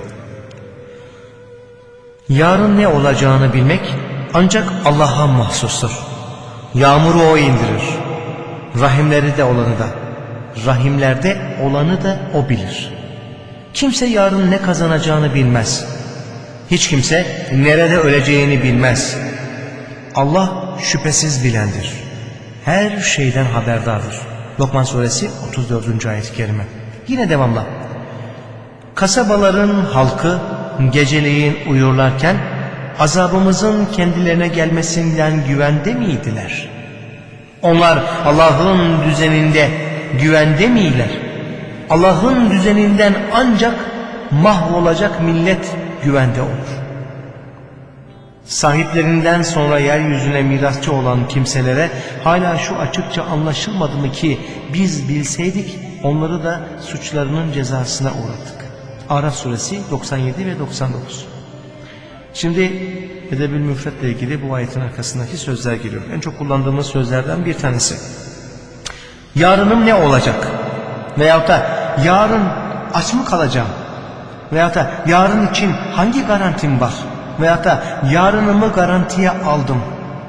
Yarın ne olacağını bilmek ancak Allah'a mahsustur. Yağmuru O indirir. Rahimleri de olanı da, rahimlerde olanı da O bilir. Kimse yarın ne kazanacağını bilmez. Hiç kimse nerede öleceğini bilmez. Allah şüphesiz bilendir. Her şeyden haberdardır. Lokman suresi 34. ayet-i kerime. Yine devamla. Kasabaların halkı geceleyin uyurlarken azabımızın kendilerine gelmesinden güvende miydiler? Onlar Allah'ın düzeninde güvende miler? Allah'ın düzeninden ancak mahvolacak millet güvende olur. Sahiplerinden sonra yeryüzüne mirasçı olan kimselere hala şu açıkça anlaşılmadı mı ki biz bilseydik onları da suçlarının cezasına uğrattık. Araf suresi 97 ve 99. Şimdi Edeb-ül Müfret'le ilgili bu ayetin arkasındaki sözler geliyor. En çok kullandığımız sözlerden bir tanesi. Yarınım ne olacak? Veyahut da yarın aç mı kalacağım? Veyahut da yarın için hangi garantim var? Veyahut da yarınımı garantiye aldım.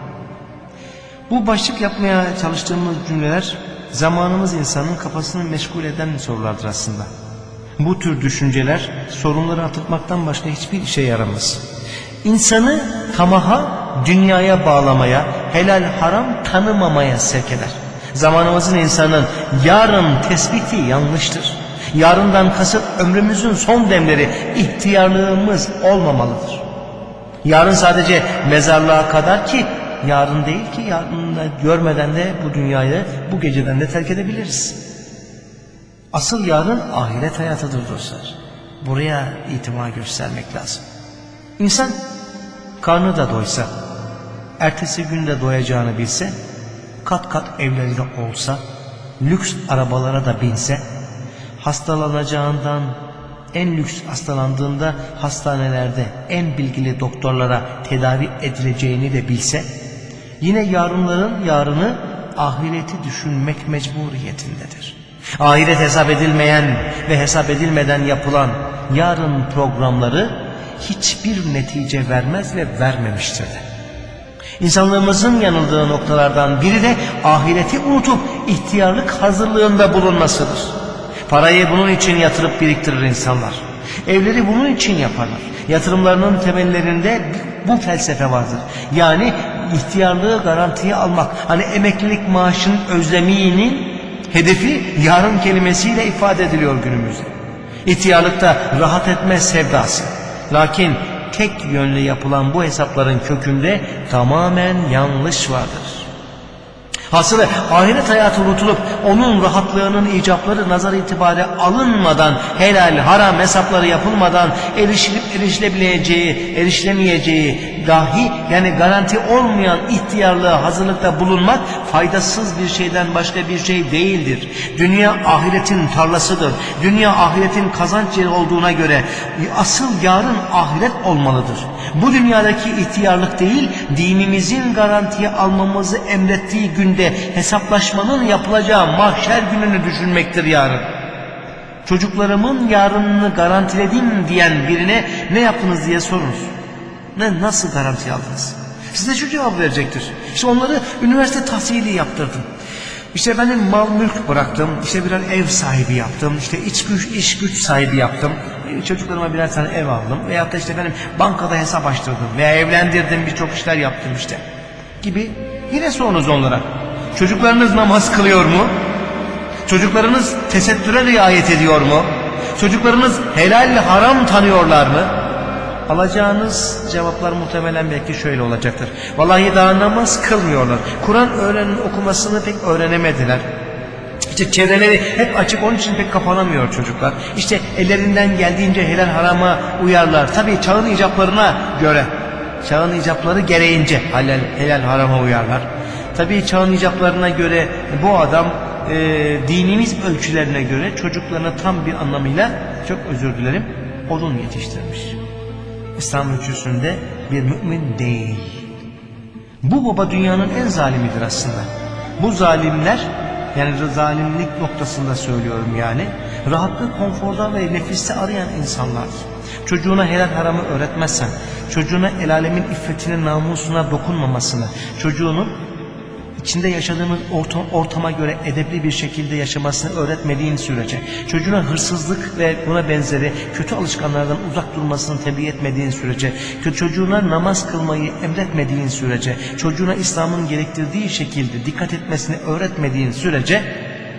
Bu başlık yapmaya çalıştığımız cümleler zamanımız insanın kafasını meşgul eden sorulardır aslında. Bu tür düşünceler sorunları atlatmaktan başka hiçbir işe yaramaz. İnsanı tamaha, dünyaya bağlamaya, helal haram tanımamaya sevk eder. Zamanımızın insanın yarın tespiti yanlıştır. Yarından kasıt ömrümüzün son demleri, ihtiyarlığımız olmamalıdır. Yarın sadece mezarlığa kadar ki yarın değil ki yarını görmeden de bu dünyayı bu geceden de terk edebiliriz. Asıl yarın ahiret hayatıdır dostlar. Buraya itibar göstermek lazım. İnsan karnı da doysa, ertesi günde doyacağını bilse, kat kat evleri de olsa, lüks arabalara da binse, hastalanacağından, en lüks hastalandığında hastanelerde en bilgili doktorlara tedavi edileceğini de bilse, yine yarınların yarını ahireti düşünmek mecburiyetindedir. Ahiret hesap edilmeyen ve hesap edilmeden yapılan yarın programları hiçbir netice vermez ve vermemiştir de. İnsanlığımızın yanıldığı noktalardan biri de ahireti unutup ihtiyarlık hazırlığında bulunmasıdır. Parayı bunun için yatırıp biriktirir insanlar. Evleri bunun için yaparlar. Yatırımlarının temellerinde bu felsefe vardır. Yani ihtiyarlığı garantiye almak. Hani emeklilik maaşının özleminin hedefi yarın kelimesiyle ifade ediliyor günümüzde. İhtiyarlıkta rahat etme sevdası. Lakin tek yönlü yapılan bu hesapların kökünde tamamen yanlış vardır. Hasılı ahiret hayatı unutulup onun rahatlığının icapları nazar itibariyle alınmadan, helal haram hesapları yapılmadan erişilip erişilemeyeceği dahi yani garanti olmayan ihtiyarlığa hazırlıkta bulunmak faydasız bir şeyden başka bir şey değildir. Dünya ahiretin tarlasıdır. Dünya ahiretin kazanç yeri olduğuna göre asıl yarın ahiret olmalıdır. Bu dünyadaki ihtiyarlık değil, dinimizin garantiye almamızı emrettiği günde hesaplaşmanın yapılacağı mahşer gününü düşünmektir yarın. Çocuklarımın yarınını garantiledim diyen birine ne yaptınız diye sorunuz. Nasıl garanti aldınız? Size şu cevap verecektir. İşte onları üniversite tahsili yaptırdım. İşte benim mal mülk bıraktım. İşte birer ev sahibi yaptım. İşte iş güç sahibi yaptım. Çocuklarıma birer tane ev aldım. Veyahut da işte benim bankada hesap açtırdım. Veya evlendirdim, birçok işler yaptım işte. Gibi. Yine sorunuz onlara. Çocuklarınız namaz kılıyor mu? Çocuklarınız tesettüre riayet ediyor mu? Çocuklarınız helal haram tanıyorlar mı? Alacağınız cevaplar muhtemelen belki şöyle olacaktır. Vallahi daha namaz kılmıyorlar. Kur'an okumasını pek öğrenemediler. İşte çevreleri hep açık, onun için pek kapanamıyor çocuklar. İşte ellerinden geldiğince helal harama uyarlar. Tabii çağın icaplarına göre, çağın icapları gereğince helal harama uyarlar. Tabii çağın icaplarına göre bu adam dinimiz ölçülerine göre çocuklarına tam bir anlamıyla, çok özür dilerim, odun yetiştirmiş. İslam ölçüsünde bir mümin değil. Bu baba dünyanın en zalimidir aslında. Bu zalimler, yani zalimlik noktasında söylüyorum yani, rahatlık, konforda ve nefiste arayan insanlardır. Çocuğuna helal haramı öğretmezsen, çocuğuna el alemin iffetinin namusuna dokunmamasını, çocuğunun içinde yaşadığımız ortama göre edepli bir şekilde yaşamasını öğretmediğin sürece, çocuğuna hırsızlık ve buna benzeri kötü alışkanlardan uzak durmasını tebliğ etmediğin sürece, çocuğuna namaz kılmayı emretmediğin sürece, çocuğuna İslam'ın gerektirdiği şekilde dikkat etmesini öğretmediğin sürece,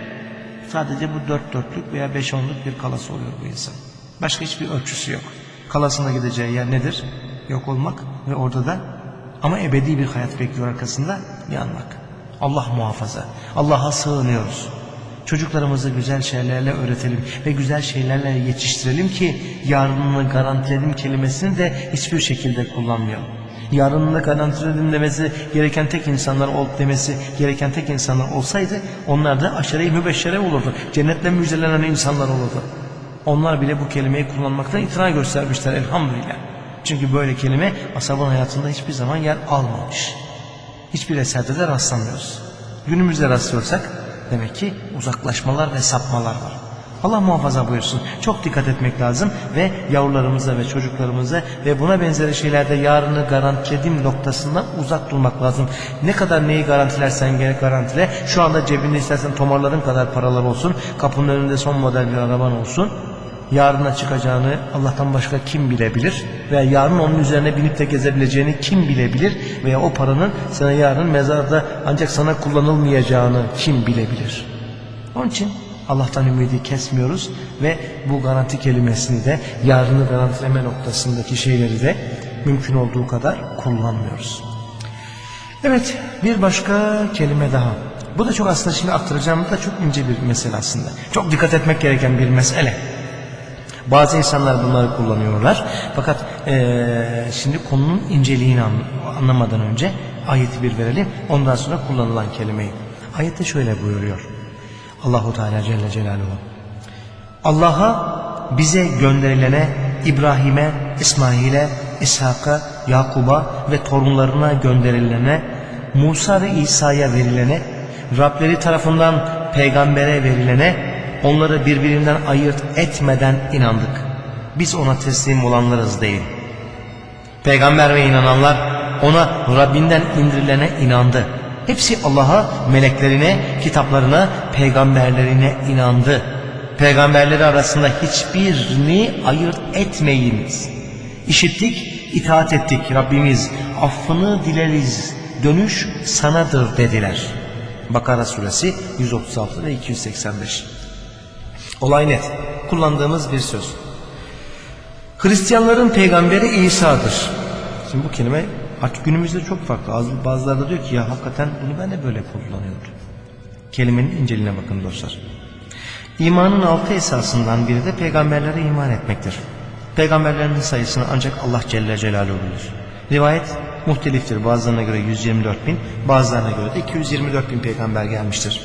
sadece bu 4 dörtlük veya 5 onluk bir kalası oluyor bu insan. Başka hiçbir ölçüsü yok. Kalasına gideceği yer nedir? Yok olmak ve orada da ama ebedi bir hayat bekliyor arkasında, yanmak. Allah muhafaza. Allah'a sığınıyoruz. Çocuklarımızı güzel şeylerle öğretelim ve güzel şeylerle yetiştirelim ki yarınını garantiledim kelimesini de hiçbir şekilde kullanmayalım. Yarınını garantiledim demesi gereken tek insanlar demesi gereken tek insanlar olsaydı onlar da aşere-i mübeşşere olurdu. Cennetle müjdelenen insanlar olurdu. Onlar bile bu kelimeyi kullanmaktan itina göstermişler elhamdülillah. Çünkü böyle kelime ashabın hayatında hiçbir zaman yer almamış. Hiçbir eserde de rastlamıyoruz. Günümüzde rastlıyorsak demek ki uzaklaşmalar ve sapmalar var. Allah muhafaza buyursun. Çok dikkat etmek lazım ve yavrularımıza ve çocuklarımıza ve buna benzeri şeylerde yarını garantilediğim noktasından uzak durmak lazım. Ne kadar neyi garantilersen gerek garantile. Şu anda cebinde istersen tomarların kadar paralar olsun. Kapının önünde son model bir araban olsun. Yarına çıkacağını Allah'tan başka kim bilebilir? Veya yarın onun üzerine binip de gezebileceğini kim bilebilir? Veya o paranın sana yarın mezarda ancak sana kullanılmayacağını kim bilebilir? Onun için Allah'tan ümidi kesmiyoruz ve bu garanti kelimesini de yarını garantileme noktasındaki şeyleri de mümkün olduğu kadar kullanmıyoruz. Evet, bir başka kelime daha. Bu da çok aslında şimdi aktaracağım da çok ince bir mesele aslında. Çok dikkat etmek gereken bir mesele. Bazı insanlar bunları kullanıyorlar. Fakat şimdi konunun inceliğini anlamadan önce ayeti bir verelim. Ondan sonra kullanılan kelimeyi. Ayette şöyle buyuruyor. Allahu Teala Celle Celaluhu. Allah'a, bize gönderilene, İbrahim'e, İsmail'e, İshak'a, Yakub'a ve torunlarına gönderilene, Musa ve İsa'ya verilene, Rableri tarafından peygambere verilene, onları birbirinden ayırt etmeden inandık. Biz ona teslim olanlarız değil. Peygamber ve inananlar ona Rabbinden indirilene inandı. Hepsi Allah'a, meleklerine, kitaplarına, peygamberlerine inandı. Peygamberleri arasında hiçbirini ayırt etmeyiniz. İşittik, itaat ettik Rabbimiz, affını dileriz, dönüş sanadır dediler. Bakara suresi 136 ve 285. Olay net. Kullandığımız bir söz. Hristiyanların peygamberi İsa'dır. Şimdi bu kelime artık günümüzde çok farklı. Bazıları da diyor ki ya hakikaten bunu ben de böyle kullanıyordum. Kelimenin inceliğine bakın dostlar. İmanın 6 esasından biri de peygamberlere iman etmektir. Peygamberlerin sayısını ancak Allah Celle Celaluhu bilir. Rivayet muhteliftir. Bazılarına göre 124 bin, bazılarına göre de 224 bin peygamber gelmiştir.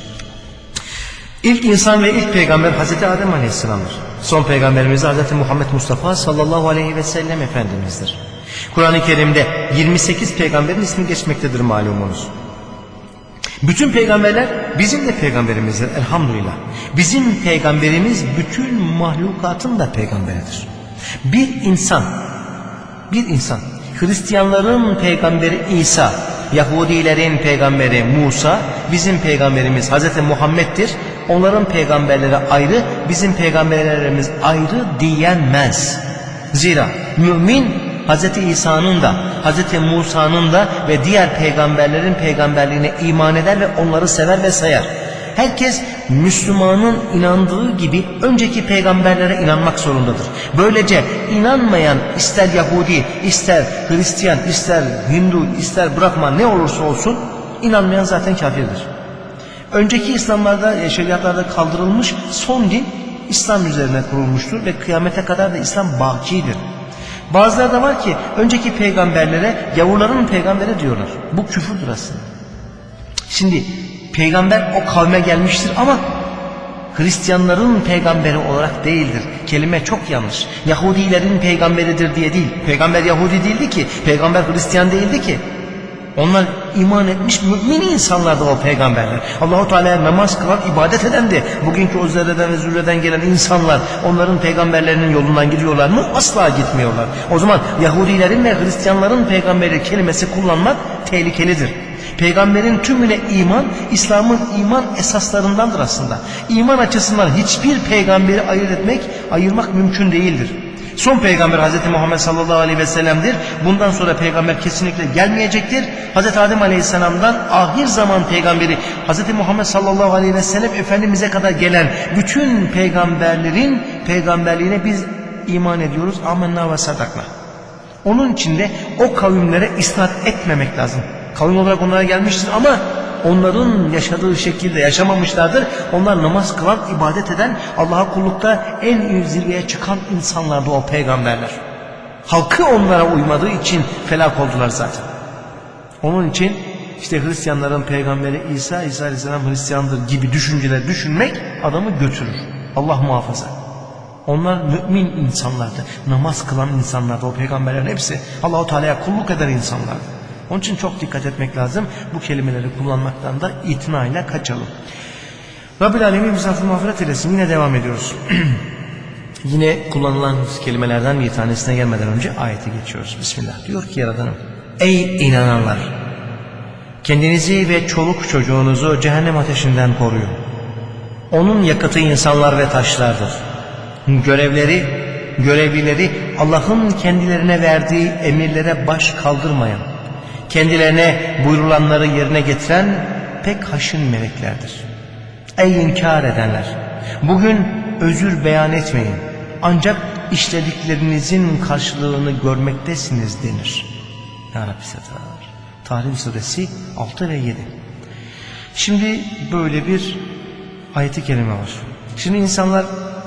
İlk insan ve ilk peygamber Hazreti Adem Aleyhisselam'dır. Son peygamberimiz Hazreti Muhammed Mustafa sallallahu aleyhi ve sellem Efendimiz'dir. Kur'an-ı Kerim'de 28 peygamberin ismi geçmektedir malumunuz. Bütün peygamberler bizim de peygamberimizdir elhamdülillah. Bizim peygamberimiz bütün mahlukatın da peygamberidir. Bir insan Hristiyanların peygamberi İsa, Yahudilerin peygamberi Musa, bizim peygamberimiz Hazreti Muhammed'dir. Onların peygamberleri ayrı, bizim peygamberlerimiz ayrı diyenmez. Zira mümin Hazreti İsa'nın da, Hazreti Musa'nın da ve diğer peygamberlerin peygamberliğine iman eder ve onları sever ve sayar. Herkes Müslümanın inandığı gibi önceki peygamberlere inanmak zorundadır. Böylece inanmayan ister Yahudi, ister Hristiyan, ister Hindu, ister Brahman ne olursa olsun inanmayan zaten kafirdir. Önceki İslamlarda, şeriatlarda kaldırılmış son din İslam üzerine kurulmuştur ve kıyamete kadar da İslam bakidir. Bazıları da var ki önceki peygamberlere gavurların peygamberi diyorlar. Bu küfürdür aslında. Şimdi peygamber o kavme gelmiştir ama Hristiyanların peygamberi olarak değildir. Kelime çok yanlış. Yahudilerin peygamberidir diye değil. Peygamber Yahudi değildi ki. Peygamber Hristiyan değildi ki. Onlar iman etmiş mümin insanlardı o peygamberler. Allahu Teala'ya namaz kılan, ibadet edendi. Bugünkü o zerreden ve zürreden gelen insanlar onların peygamberlerinin yolundan gidiyorlar mı? Asla gitmiyorlar. O zaman Yahudilerin ve Hristiyanların peygamberi kelimesi kullanmak tehlikelidir. Peygamberin tümüne iman, İslam'ın iman esaslarındandır aslında. İman açısından hiçbir peygamberi ayırmak mümkün değildir. Son peygamber Hazreti Muhammed sallallahu aleyhi ve sellem'dir. Bundan sonra peygamber kesinlikle gelmeyecektir. Hazreti Adem aleyhisselam'dan ahir zaman peygamberi Hazreti Muhammed sallallahu aleyhi ve sellem Efendimiz'e kadar gelen bütün peygamberlerin peygamberliğine biz iman ediyoruz. Amenna ve sadakna. Onun için de o kavimlere isnat etmemek lazım. Kavim olarak onlara gelmiştir ama onların yaşadığı şekilde yaşamamışlardır. Onlar namaz kılan, ibadet eden, Allah'a kullukta en zirveye çıkan insanlardı o peygamberler. Halkı onlara uymadığı için felak oldular zaten. Onun için işte Hristiyanların peygamberi İsa Aleyhisselam Hristiyandır gibi düşünceler düşünmek adamı götürür. Allah muhafaza. Onlar mümin insanlardı. Namaz kılan insanlardı. O peygamberlerin hepsi Allah-u Teala'ya kulluk eden insanlardı. Onun için çok dikkat etmek lazım. Bu kelimeleri kullanmaktan da itinayla kaçalım. Rabbül Alemin bize affı mağfiret eylesin. Yine devam ediyoruz. Yine kullanılan kelimelerden bir tanesine gelmeden önce ayete geçiyoruz. Bismillah. Diyor ki Yaradanım: ey inananlar! Kendinizi ve çoluk çocuğunuzu cehennem ateşinden koruyun. Onun yakıtı insanlar ve taşlardır. Görevlileri Allah'ın kendilerine verdiği emirlere baş kaldırmayan, kendilerine buyurulanları yerine getiren pek haşin meleklerdir. Ey inkar edenler! Bugün özür beyan etmeyin. Ancak işlediklerinizin karşılığını görmektesiniz denir. Ya Rabbi Sefer. Tahrim suresi 6 ve 7. Şimdi böyle bir ayet-i kerime var. Şimdi insanlar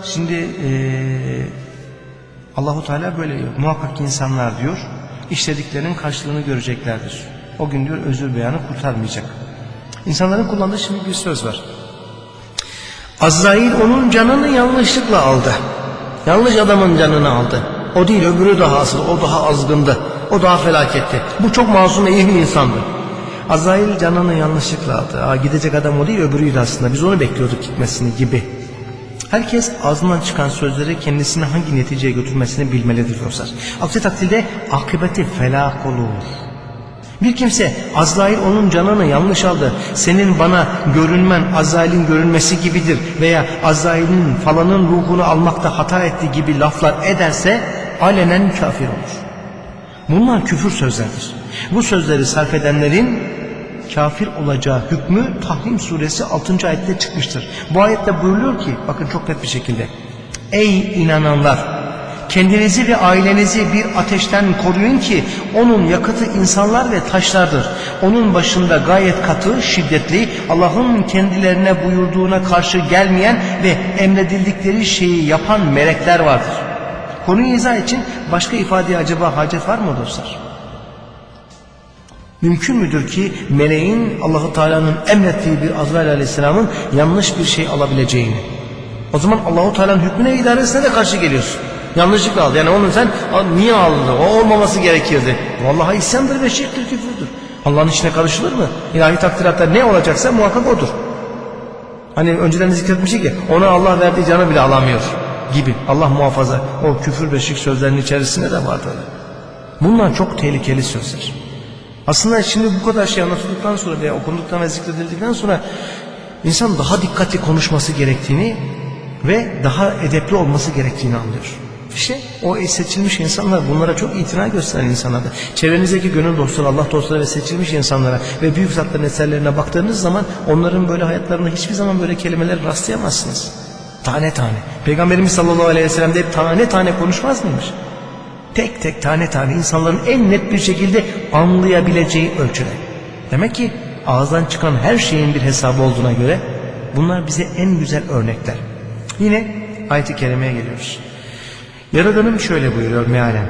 Allahu Teala böyle diyor. Muhakkak ki insanlar diyor işlediklerinin karşılığını göreceklerdir. O gün diyor özür beyanı kurtarmayacak. İnsanların kullandığı şimdi bir söz var. Azrail onun canını yanlışlıkla aldı. Yanlış adamın canını aldı. O değil, öbürü daha asıl, o daha azgındı. O daha felaketti. Bu çok masum ve iyi bir insandı. Azrail canını yanlışlıkla aldı. Gidecek adam o değil, öbürüydü aslında. Biz onu bekliyorduk gitmesini gibi. Herkes ağzından çıkan sözleri kendisini hangi neticeye götürmesini bilmelidir dostlar. Aksi takdirde akıbeti felak olur. Bir kimse Azrail onun canını yanlış aldı, senin bana görünmen Azrail'in görünmesi gibidir veya Azrail'in falanın ruhunu almakta hata ettiği gibi laflar ederse alenen kafir olur. Bunlar küfür sözlerdir. Bu sözleri sarf edenlerin kafir olacağı hükmü Tahrim suresi 6. ayette çıkmıştır. Bu ayette buyuruyor ki, bakın çok net bir şekilde: ey inananlar! Kendinizi ve ailenizi bir ateşten koruyun ki onun yakıtı insanlar ve taşlardır. Onun başında gayet katı, şiddetli, Allah'ın kendilerine buyurduğuna karşı gelmeyen ve emredildikleri şeyi yapan melekler vardır. Konuyu izah için başka ifadeye acaba hacet var mı dostlar? Mümkün müdür ki meleğin Allah-u Teala'nın emrettiği bir Azrail Aleyhisselam'ın yanlış bir şey alabileceğini? O zaman Allah-u Teala'nın hükmüne, idaresine de karşı geliyorsun. Yanlışlıkla aldı. Yani onu sen niye aldı? O olmaması gerekirdi. Vallahi isyandır ve şirktir, küfürdür. Allah'ın işine karışılır mı? İlahi takdiratta ne olacaksa muhakkak odur. Hani önceden zikretmiştik ki ona Allah verdiği canı bile alamıyor gibi. Allah muhafaza, o küfür ve şirk sözlerinin içerisinde de vardır. Bunlar çok tehlikeli sözler. Aslında şimdi bu kadar şey anlatıldıktan sonra veya okunduktan ve zikredildikten sonra insan daha dikkatli konuşması gerektiğini ve daha edepli olması gerektiğini anlıyor. İşte o seçilmiş insanlar, bunlara çok itina gösteren insanlardır. Çevrenizdeki gönül dostları, Allah dostları ve seçilmiş insanlara ve büyük zatların eserlerine baktığınız zaman onların böyle hayatlarında hiçbir zaman böyle kelimeler rastlayamazsınız. Tane tane. Peygamberimiz sallallahu aleyhi ve sellem de hep tane tane konuşmaz mıymış? Tek tek, tane tane, insanların en net bir şekilde anlayabileceği ölçüde. Demek ki ağızdan çıkan her şeyin bir hesabı olduğuna göre bunlar bize en güzel örnekler. Yine ayet-i kerimeye geliyoruz. Yaradanım şöyle buyuruyor mealen: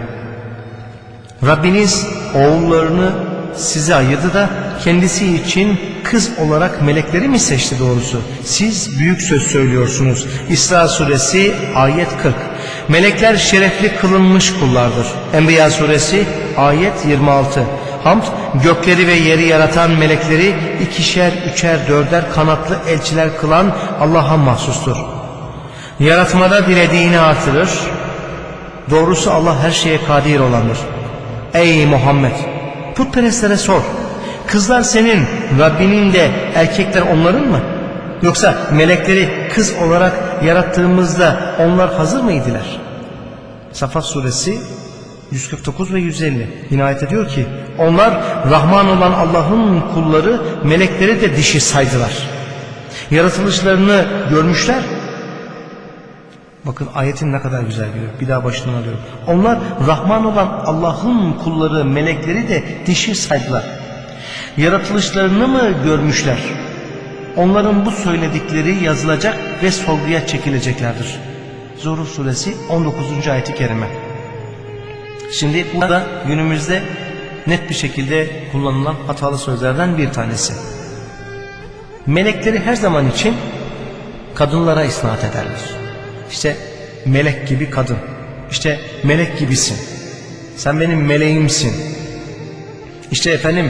Rabbiniz oğullarını size ayırdı da kendisi için kız olarak melekleri mi seçti doğrusu? Siz büyük söz söylüyorsunuz. İsra suresi ayet 40. Melekler şerefli kılınmış kullardır. Enbiya suresi ayet 26. Hamd, gökleri ve yeri yaratan melekleri ikişer, üçer, dörder kanatlı elçiler kılan Allah'a mahsustur. Yaratmada dilediğini artırır. Doğrusu Allah her şeye kadir olandır. Ey Muhammed! Putperestlere sor. Kızlar senin, Rabbinin de erkekler onların mı? Yoksa melekleri kız olarak yarattığımızda onlar hazır mıydılar? Safat suresi 149 ve 150. Yine ayette diyor ki: onlar Rahman olan Allah'ın kulları, melekleri de dişi saydılar. Yaratılışlarını görmüşler. Bakın ayetin ne kadar güzel geliyor. Bir daha başından alıyorum. Onlar Rahman olan Allah'ın kulları, melekleri de dişi saydılar. Yaratılışlarını mı görmüşler? Onların bu söyledikleri yazılacak ve sorguya çekileceklerdir. Zuhruf suresi 19. ayet-i kerime. Şimdi bu da günümüzde net bir şekilde kullanılan hatalı sözlerden bir tanesi. Melekleri her zaman için kadınlara isnat ederler. İşte melek gibi kadın. İşte melek gibisin. Sen benim meleğimsin. İşte efendim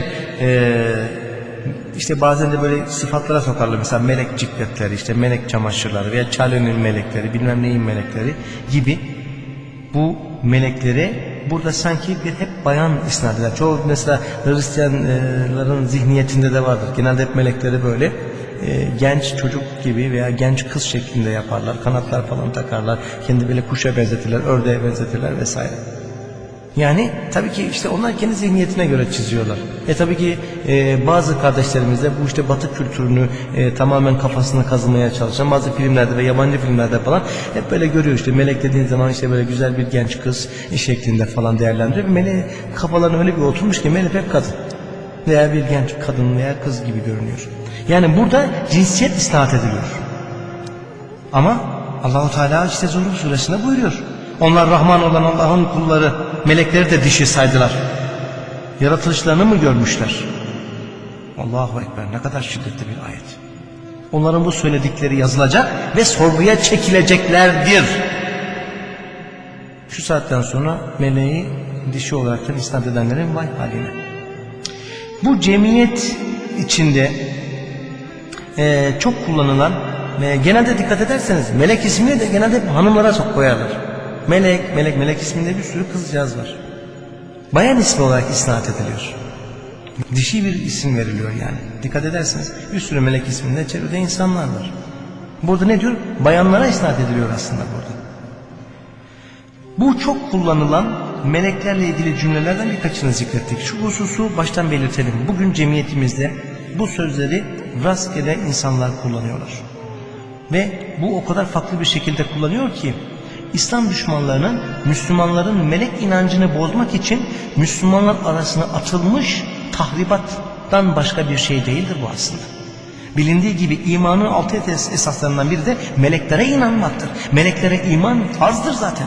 işte bazen de böyle sıfatlara sokarlar. Mesela melek cikletleri, işte melek çamaşırları veya Charlie'nin melekleri, bilmem neyin melekleri gibi. Bu melekleri burada sanki bir hep bayan isnat eder. Çoğu mesela Hristiyanların zihniyetinde de vardır. Genelde hep melekleri böyle genç çocuk gibi veya genç kız şeklinde yaparlar. Kanatlar falan takarlar. Kendi böyle kuşa benzetirler, ördeğe benzetirler vesaire. Yani tabii ki işte onlar kendi zihniyetine göre çiziyorlar. Tabii ki bazı kardeşlerimiz de bu işte Batı kültürünü tamamen kafasına kazımaya çalışan bazı filmlerde ve yabancı filmlerde falan hep böyle görüyor, işte melek dediğin zaman işte böyle güzel bir genç kız şeklinde falan değerlendiriyor. Melek kafalarına öyle bir oturmuş ki melek hep kadın veya bir genç kadın veya kız gibi görünüyor. Yani burada cinsiyet isnat ediliyor. Ama Allahu Teala işte Zuhruf suresinde buyuruyor. Onlar Rahman olan Allah'ın kulları, melekleri de dişi saydılar. Yaratılışlarını mı görmüşler? Allahu Ekber, ne kadar şiddetli bir ayet. Onların bu söyledikleri yazılacak ve sorguya çekileceklerdir. Şu saatten sonra meleği dişi olaraktan isnat edenlerin vay haline. Bu cemiyet içinde çok kullanılan, genelde dikkat ederseniz melek ismini de genelde hanımlara çok koyarlar. Melek isminde bir sürü kızcağız var. Bayan ismi olarak isnat ediliyor. Dişi bir isim veriliyor yani. Dikkat ederseniz bir sürü melek isminde çevrede insanlar var. Burada ne diyor? Bayanlara isnat ediliyor aslında burada. Bu çok kullanılan meleklerle ilgili cümlelerden birkaçını zikrettik. Şu hususu baştan belirtelim. Bugün cemiyetimizde bu sözleri rastgele insanlar kullanıyorlar. Ve bu o kadar farklı bir şekilde kullanıyor ki İslam düşmanlarının Müslümanların melek inancını bozmak için Müslümanlar arasına atılmış tahribattan başka bir şey değildir bu aslında. Bilindiği gibi imanın altı esaslarından biri de meleklere inanmaktır. Meleklere iman farzdır zaten.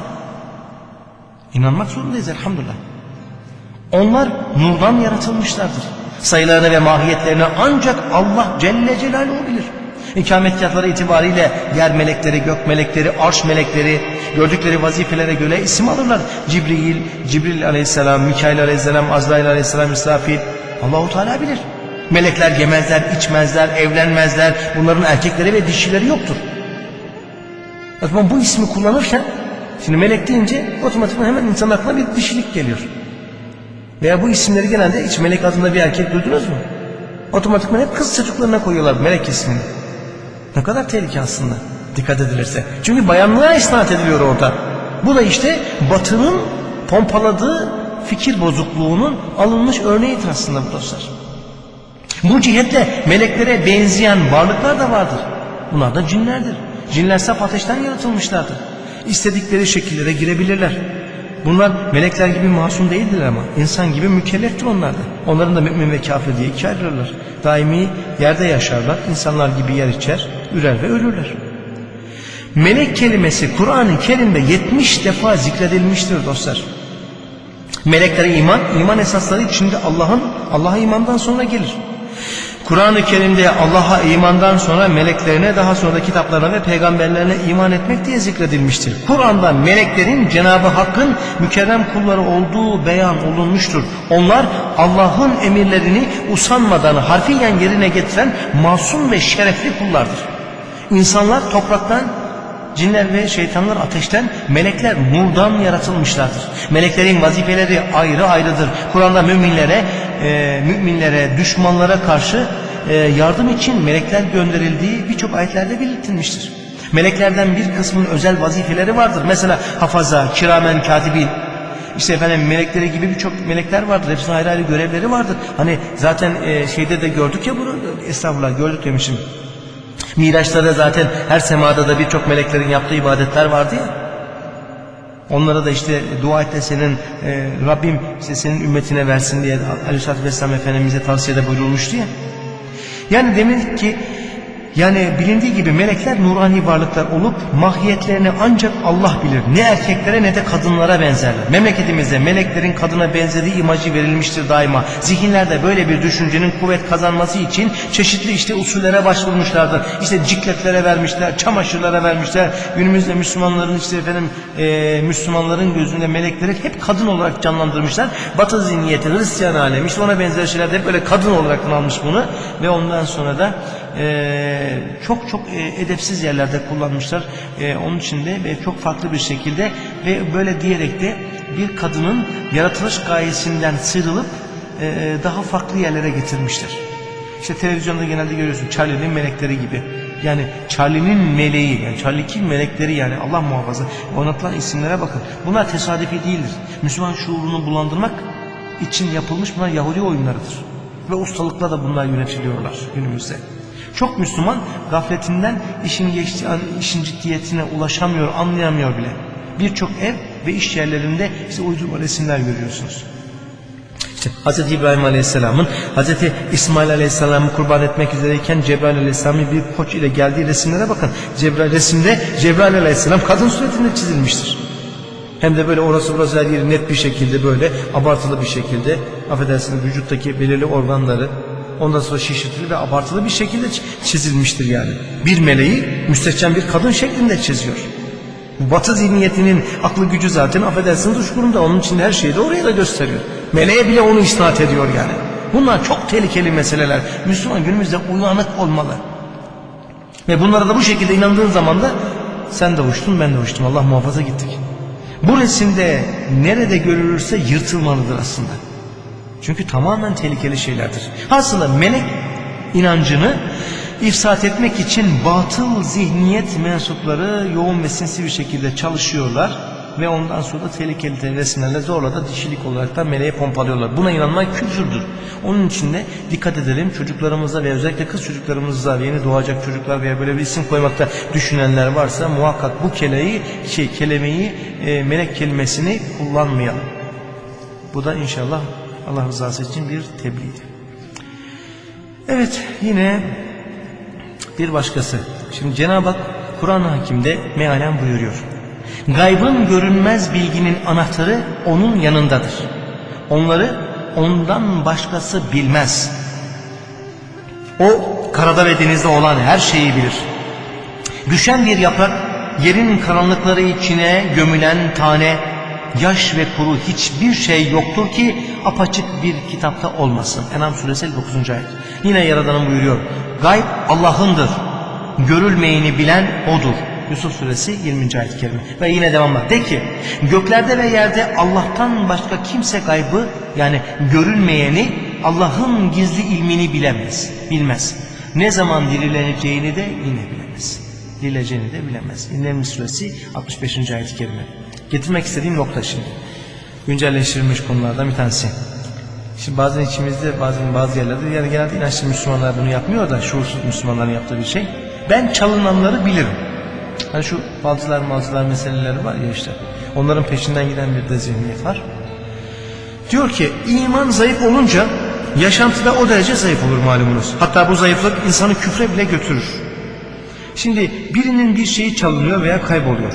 İnanmak zorundayız elhamdülillah. Onlar nurdan yaratılmışlardır. Sayılarını ve mahiyetlerini ancak Allah Celle Celaluhu bilir. İkametgâhları itibariyle yer melekleri, gök melekleri, arş melekleri gördükleri vazifelere göre isim alırlar. Cibril aleyhisselam, Mikail aleyhisselam, Azrail aleyhisselam, İsrafil. Allahu Teala bilir. Melekler yemezler, içmezler, evlenmezler. Bunların erkekleri ve dişileri yoktur. O zaman bu ismi kullanırken, şimdi melek deyince otomatikman hemen insan aklına bir dişilik geliyor. Veya bu isimleri genelde hiç melek adında bir erkek duydunuz mu? Otomatikman hep kız çocuklarına koyuyorlar melek ismini. Ne kadar tehlike aslında dikkat edilirse. Çünkü bayanlığa isnat ediliyor orada. Bu da işte Batı'nın pompaladığı fikir bozukluğunun alınmış örneğidir aslında bu dostlar. Bu cihetle meleklere benzeyen varlıklar da vardır. Bunlar da cinlerdir. Cinler saf ateşten yaratılmışlardır. İstedikleri şekillere girebilirler. Bunlar melekler gibi masum değildirler ama insan gibi mükelleftir onlar da. Onların da mümin ve kafir diye ikiye ayrılırlar. Daimi yerde yaşarlar, insanlar gibi yer içer, ürer ve ölürler. Melek kelimesi Kur'an-ı Kerim'de 70 defa zikredilmiştir dostlar. Meleklere iman esasları içinde Allah'a imandan sonra gelir. Kur'an-ı Kerim'de Allah'a imandan sonra meleklerine, daha sonra da kitaplarına ve peygamberlerine iman etmek diye zikredilmiştir. Kur'an'da meleklerin Cenab-ı Hakk'ın mükerrem kulları olduğu beyan olunmuştur. Onlar Allah'ın emirlerini usanmadan harfiyen yerine getiren masum ve şerefli kullardır. İnsanlar topraktan, cinler ve şeytanlar ateşten, melekler nurdan yaratılmışlardır. Meleklerin vazifeleri ayrı ayrıdır. Kur'an'da müminlere, düşmanlara karşı yardım için melekler gönderildiği birçok ayetlerde belirtilmiştir. Meleklerden bir kısmının özel vazifeleri vardır. Mesela hafaza, kiramen, katibin. İşte efendim melekleri gibi birçok melekler vardır. Hepsinin ayrı ayrı görevleri vardır. Hani zaten şeyde de gördük ya bunu, estağfurullah gördük demişim. Miraçlarda zaten her semada da birçok meleklerin yaptığı ibadetler vardı ya. Onlara da işte dua et de senin Rabbim işte senin ümmetine versin diye Aleyhisselatü Vesselam Efendimiz'e tavsiyede buyurulmuştu ya. Yani demek ki yani bilindiği gibi melekler nurani varlıklar olup mahiyetlerini ancak Allah bilir. Ne erkeklere ne de kadınlara benzerler. Memleketimizde meleklerin kadına benzediği imajı verilmiştir daima. Zihinlerde böyle bir düşüncenin kuvvet kazanması için çeşitli işte usullere başvurmuşlardır. İşte cikletlere vermişler, çamaşırlara vermişler. Günümüzde Müslümanların işte Müslümanların gözünde melekleri hep kadın olarak canlandırmışlar. Batı zihniyeti, Hristiyan alemi işte ona benzer şeyler de hep böyle kadın olarak almış bunu ve ondan sonra da çok edepsiz yerlerde kullanmışlar. Onun için de ve çok farklı bir şekilde ve böyle diyerek de bir kadının yaratılış gayesinden sıyrılıp daha farklı yerlere getirmişler. İşte televizyonda genelde görüyorsun Charlie'nin melekleri gibi. Yani Charlie'nin meleği, yani Charlie kim melekleri yani Allah muhafaza. Oynatılan isimlere bakın. Bunlar tesadüfi değildir. Müslüman şuurunu bulandırmak için yapılmış bunlar Yahudi oyunlarıdır. Ve ustalıkla da bunlar yönetiliyorlar günümüzde. Çok Müslüman gafletinden işin ciddiyetine ulaşamıyor, anlayamıyor bile. Birçok ev ve iş yerlerinde işte uydurma resimler görüyorsunuz. İşte Hz. İbrahim Aleyhisselam'ın Hz. İsmail Aleyhisselam'ı kurban etmek üzereyken Cebrail Aleyhisselam'ın bir koç ile geldiği resimlere bakın. Resimde Cebrail Aleyhisselam kadın suretinde çizilmiştir. Hem de böyle orası burası her yeri net bir şekilde böyle abartılı bir şekilde affedersiniz vücuttaki belirli organları ondan sonra şişirtili ve abartılı bir şekilde çizilmiştir yani. Bir meleği müstehcen bir kadın şeklinde çiziyor. Bu Batı zihniyetinin aklı gücü zaten affedersiniz uçkurunda onun için her şeyi de oraya da gösteriyor. Meleğe bile onu isnat ediyor yani. Bunlar çok tehlikeli meseleler. Müslüman günümüzde uyanık olmalı. Ve bunlara da bu şekilde inandığın zaman da sen de uçtun ben de uçtum Allah muhafaza gittik. Bu resimde nerede görülürse yırtılmalıdır aslında. Çünkü tamamen tehlikeli şeylerdir. Aslında melek inancını ifsat etmek için batıl zihniyet mensupları yoğun ve sinsi bir şekilde çalışıyorlar ve ondan sonra da tehlikeli resimlerle zorla da dişilik olarak da meleğe pompalıyorlar. Buna inanmak küfürdür. Onun için de dikkat edelim çocuklarımıza ve özellikle kız çocuklarımıza ve yeni doğacak çocuklar veya böyle bir isim koymakta düşünenler varsa muhakkak bu kelimeyi melek kelimesini kullanmayalım. Bu da inşallah Allah rızası için bir tebliğdir. Evet yine bir başkası. Şimdi Cenab-ı Hak Kur'an-ı Hakim'de mealen buyuruyor. Gaybın görünmez bilginin anahtarı onun yanındadır. Onları ondan başkası bilmez. O karada ve denizde olan her şeyi bilir. Düşen bir yaprak, yerin karanlıkları içine gömülen tane, yaş ve kuru hiçbir şey yoktur ki apaçık bir kitapta olmasın. En'am suresi 9. ayet. Yine Yaradan'ın buyuruyor. Gayb Allah'ındır. Görülmeyeni bilen O'dur. Yusuf suresi 20. ayet-i kerime. Ve yine devamlar. De ki göklerde ve yerde Allah'tan başka kimse gaybı yani görülmeyeni Allah'ın gizli ilmini bilmez. Ne zaman dirileneceğini de yine bilemez. Dirileceğini de bilemez. Neml suresi 65. ayet-i kerime. Getirmek istediğim nokta şimdi. Güncelleştirilmiş konulardan bir tanesi. Şimdi bazen içimizde bazı yerlerde yani genelde inançlı Müslümanlar bunu yapmıyor da şuursuz Müslümanların yaptığı bir şey. Ben çalınanları bilirim. Hani şu falcılar meseleleri var ya işte. Onların peşinden giden bir de zihniyet var. Diyor ki iman zayıf olunca yaşantıda o derece zayıf olur malumunuz. Hatta bu zayıflık insanı küfre bile götürür. Şimdi birinin bir şeyi çalınıyor veya kayboluyor.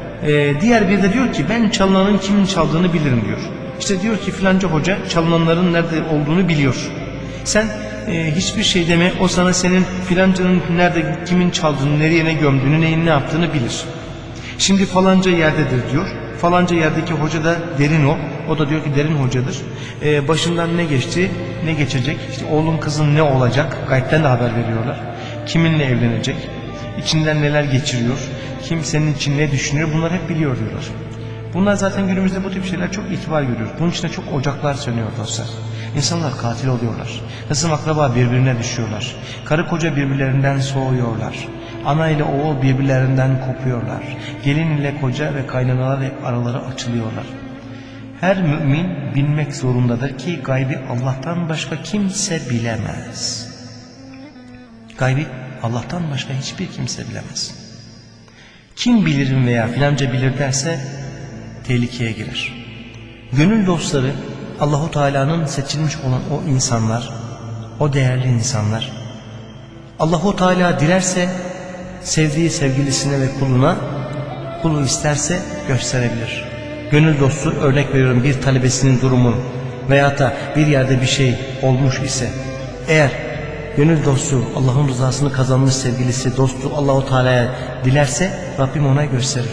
Diğer bir de diyor ki ben çalınanın kimin çaldığını bilirim diyor. İşte diyor ki filanca hoca çalınanların nerede olduğunu biliyor. Sen hiçbir şey deme o sana senin filancanın nerede kimin çaldığını nereye ne gömdüğünü neyin ne yaptığını bilir. Şimdi falanca yerdedir diyor. Falanca yerdeki hoca da derin o. O da diyor ki derin hocadır. Başından ne geçti ne geçecek. İşte oğlun kızın ne olacak gaybden de haber veriyorlar. Kiminle evlenecek. İçinden neler geçiriyor. Kim senin için ne düşünüyor bunlar hep biliyor diyorlar. Bunlar zaten günümüzde bu tip şeyler çok itibar görüyor. Bunun içinde çok ocaklar sönüyor dostlar. İnsanlar katil oluyorlar. Hısım akraba birbirine düşüyorlar. Karı koca birbirlerinden soğuyorlar. Ana ile oğul birbirlerinden kopuyorlar. Gelin ile koca ve kaynanalar araları açılıyorlar. Her mümin bilmek zorundadır ki gaybi Allah'tan başka kimse bilemez. Gaybi Allah'tan başka hiçbir kimse bilemez. Kim bilirim veya filanca bilir derse tehlikeye girer. Gönül dostları Allahu Teala'nın seçilmiş olan o insanlar, o değerli insanlar. Allahu Teala dilerse sevdiği sevgilisine ve kuluna, kulu isterse gösterebilir. Gönül dostu, örnek veriyorum, bir talebesinin durumunu veyahut da bir yerde bir şey olmuş ise, eğer gönül dostu Allah'ın rızasını kazanmış sevgilisi, dostu Allahu Teala'ya dilerse Rabbim ona gösterir.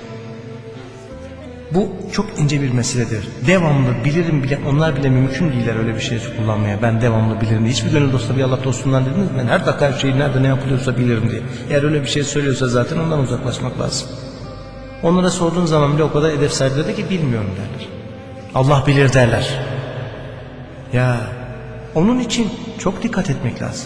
Bu çok ince bir meseledir. Devamlı bilirim bile, onlar bile mümkün değiller öyle bir şey kullanmaya. Ben devamlı bilirim. Hiçbir gönül dostu bir Allah dostundan dediniz mi? Ben her dakika her şeyi nerede ne yapılıyorsa bilirim diye. Eğer öyle bir şey söylüyorsa zaten ondan uzaklaşmak lazım. Onlara sorduğun zaman bile o kadar edep sahibi ki bilmiyorum derler. Allah bilir derler. Ya onun için çok dikkat etmek lazım.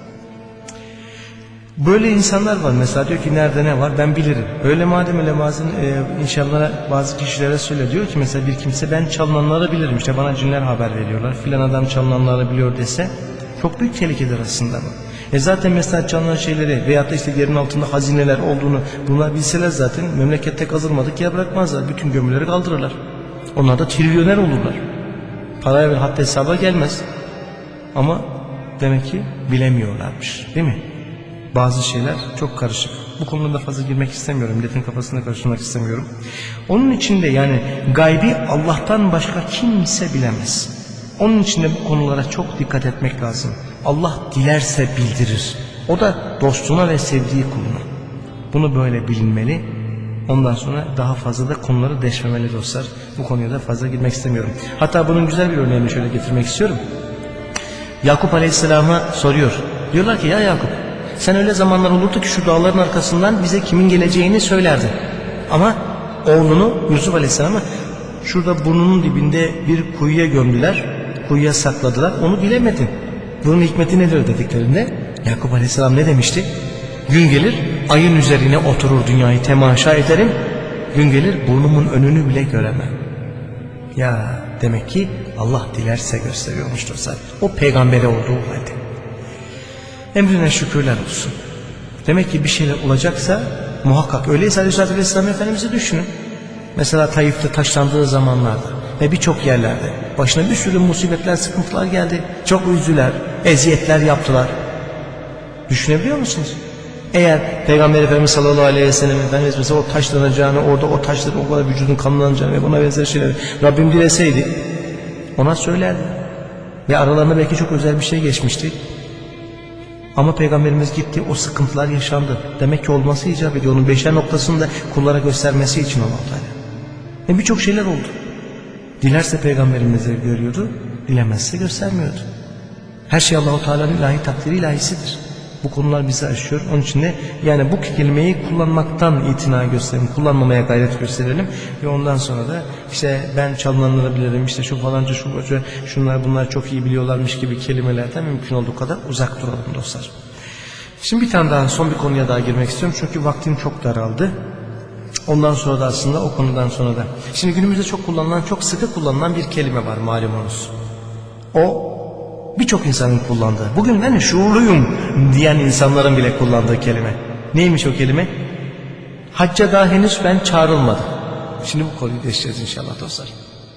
Böyle insanlar var mesela, diyor ki nerede ne var ben bilirim. Öyle madem öyle inşallah bazı kişilere söyle, diyor ki mesela bir kimse ben çalınanları bilirim, işte bana cinler haber veriyorlar filan adam çalınanları biliyor dese çok büyük tehlikedir aslında bu. Zaten mesela çalınan şeyleri veyahut da işte yerin altında hazineler olduğunu bunlar bilseler zaten memlekette kazılmadık yer bırakmazlar, bütün gömüleri kaldırırlar. Onlar da trilyoner olurlar. Paraya ve hatta hesaba gelmez. Ama demek ki bilemiyorlarmış, değil mi? Bazı şeyler çok karışık. Bu konuda fazla girmek istemiyorum. Milletin kafasına karıştırmak istemiyorum. Onun için de yani gaybi Allah'tan başka kimse bilemez. Onun için de bu konulara çok dikkat etmek lazım. Allah dilerse bildirir. O da dostuna ve sevdiği kuluna. Bunu böyle bilinmeli. Ondan sonra daha fazla da konuları deşmemeli dostlar. Bu konuya da fazla girmek istemiyorum. Hatta bunun güzel bir örneğini şöyle getirmek istiyorum. Yakup Aleyhisselam'a soruyor. Diyorlar ki ya Yakup, sen öyle zamanlar olurdu ki şu dağların arkasından bize kimin geleceğini söylerdin. Ama oğlunu Yusuf Aleyhisselam'ı şurada burnunun dibinde bir kuyuya gömdüler. Kuyuya sakladılar. Onu bilemedin. Bunun hikmeti nedir dediklerinde Yakup Aleyhisselam ne demişti? Gün gelir ayın üzerine oturur dünyayı temaşa ederim. Gün gelir burnumun önünü bile göremem. Ya demek ki Allah dilerse gösteriyormuş dostlar. O peygambere olduğu halde. Emrine şükürler olsun. Demek ki bir şeyler olacaksa muhakkak. Öyleyse Aleyhisselatü Vesselam Efendimiz'i düşünün. Mesela Taif'te taşlandığı zamanlarda ve birçok yerlerde başına bir sürü musibetler, sıkıntılar geldi. Çok üzdüler, eziyetler yaptılar. Düşünebiliyor musunuz? Eğer Peygamber Efendimiz sallallahu aleyhi ve sellem Efendimiz mesela o taşlanacağını, orada o taşların o kadar vücudun kanlanacağını ve buna benzer şeyler Rabbim dileseydi ona söylerdi. Ve aralarında belki çok özel bir şey geçmişti. Ama Peygamberimiz gitti, o sıkıntılar yaşandı. Demek ki olması icap ediyor. Onun beşer noktasını da kullara göstermesi için Allah Teala. Birçok şeyler oldu. Dilerse Peygamberimizi görüyordu, dilemezse göstermiyordu. Her şey Allah-u Teala'nın ilahi takdiri ilahisidir. Bu konular bizi aşıyor. Onun için de yani bu kelimeyi kullanmaktan itina gösterelim, kullanmamaya gayret gösterelim. Ve ondan sonra da işte ben çalınanları bilirim, işte şu falanca şunlar bunlar çok iyi biliyorlarmış gibi kelimelerden mümkün olduğu kadar uzak duralım dostlar. Şimdi bir tane daha, son bir konuya daha girmek istiyorum. Çünkü vaktim çok daraldı. Ondan sonra da aslında o konudan sonra da. Şimdi günümüzde çok kullanılan, çok sıkı kullanılan bir kelime var malumunuz. O birçok insanın kullandığı, bugün ben şuurluyum diyen insanların bile kullandığı kelime. Neymiş o kelime? Hacca daha henüz ben çağrılmadım. Şimdi bu konuyu değiştireceğiz inşallah dostlar.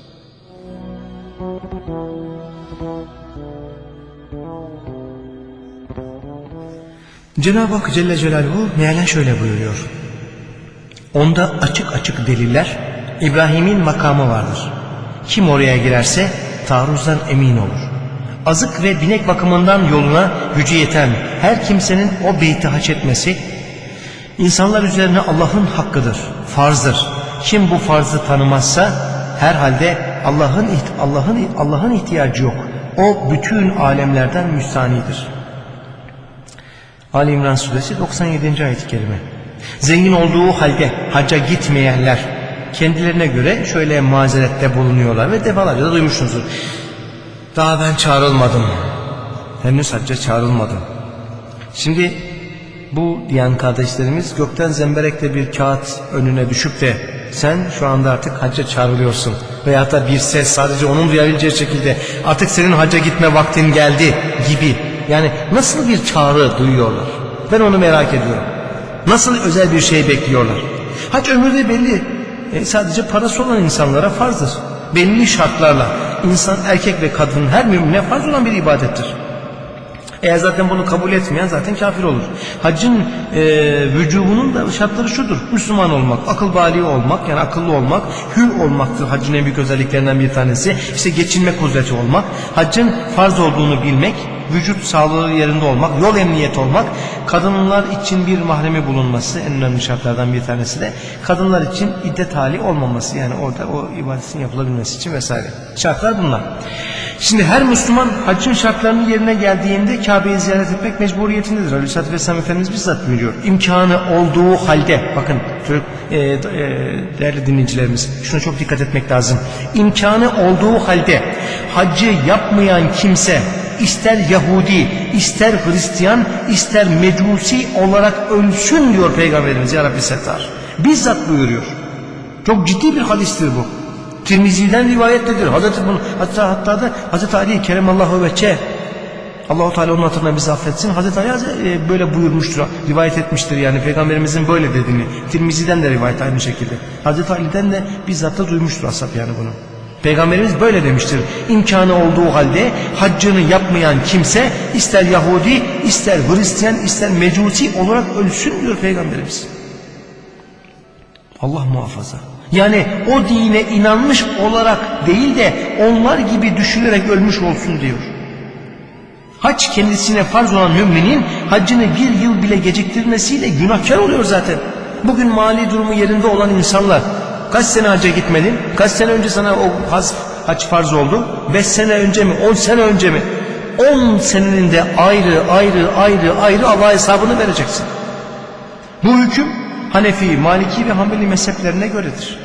Cenab-ı Hak Celle Celaluhu mealen şöyle buyuruyor. Onda açık açık deliller, İbrahim'in makamı vardır. Kim oraya girerse taarruzdan emin olur. Azık ve binek bakımından yoluna gücü yeten her kimsenin o beyti hac etmesi, insanlar üzerine Allah'ın hakkıdır, farzdır. Kim bu farzı tanımazsa herhalde Allah'ın ihtiyacı yok. O bütün alemlerden müstanidir. Ali İmran Suresi 97. ayet-i kerime. Zengin olduğu halde hacca gitmeyenler kendilerine göre şöyle mazerette bulunuyorlar ve defalarca da duymuşsunuzdur. Daha ben çağrılmadım. Henüz hacca çağrılmadım. Şimdi bu diyen kardeşlerimiz gökten zemberekle bir kağıt önüne düşüp de sen şu anda artık hacca çağrılıyorsun. Veyahut da bir ses sadece onun duyabileceği şekilde artık senin hacca gitme vaktin geldi gibi. Yani nasıl bir çağrı duyuyorlar? Ben onu merak ediyorum. Nasıl özel bir şey bekliyorlar? Hac ömürde belli. Sadece parası olan insanlara farzdır. Belli şartlarla insan, erkek ve kadın her mümine farz olan bir ibadettir. Eğer zaten bunu kabul etmeyen zaten kafir olur. Haccın vücubunun da şartları şudur: Müslüman olmak, akıl bali olmak, yani akıllı olmak, hür olmaktır haccın en büyük özelliklerinden bir tanesi. İşte geçinme kudreti olmak, haccın farz olduğunu bilmek, vücut sağlığı yerinde olmak, yol emniyeti olmak, kadınlar için bir mahremi bulunması en önemli şartlardan bir tanesi de kadınlar için iddet hali olmaması, yani orada o ibadetin yapılabilmesi için vesaire. Şartlar bunlar. Şimdi her Müslüman haccın şartlarının yerine geldiğinde Kabe'yi ziyaret etmek mecburiyetindedir. Aleyhisselatü Vesselam Efendimiz bizzat buyuruyor. İmkanı olduğu halde, bakın değerli dinleyicilerimiz, şuna çok dikkat etmek lazım. İmkanı olduğu halde haccı yapmayan kimse, ister Yahudi, ister Hristiyan, ister Mecusi olarak ölsün diyor Peygamberimiz ya Rabbi Settar. Bizzat buyuruyor. Çok ciddi bir hadistir bu. Tirmizi'den rivayettedir. Hatta da Hazreti Ali Keremallahu vecce, Allah-u Teala onun hatırına bizi affetsin, Hazreti Ali böyle buyurmuştur, rivayet etmiştir, yani Peygamberimizin böyle dediğini. Tirmizi'den de rivayet aynı şekilde. Hazreti Ali'den de bizzat da duymuştur ashab yani bunu. Peygamberimiz böyle demiştir: İmkanı olduğu halde haccını yapmayan kimse, ister Yahudi, ister Hristiyan, ister Mecusi olarak ölsün diyor Peygamberimiz. Allah muhafaza. Yani o dine inanmış olarak değil de onlar gibi düşünerek ölmüş olsun diyor. Hac kendisine farz olan müminin haccını bir yıl bile geciktirmesiyle günahkar oluyor zaten. Bugün mali durumu yerinde olan insanlar, kaç sene hacca gitmedin? Kaç sene önce sana o hac farz oldu? 5 sene önce mi? 10 sene önce mi? 10 senenin de ayrı Allah hesabını vereceksin. Bu hüküm Hanefi, Maliki ve Hanbeli mezheplerine göredir.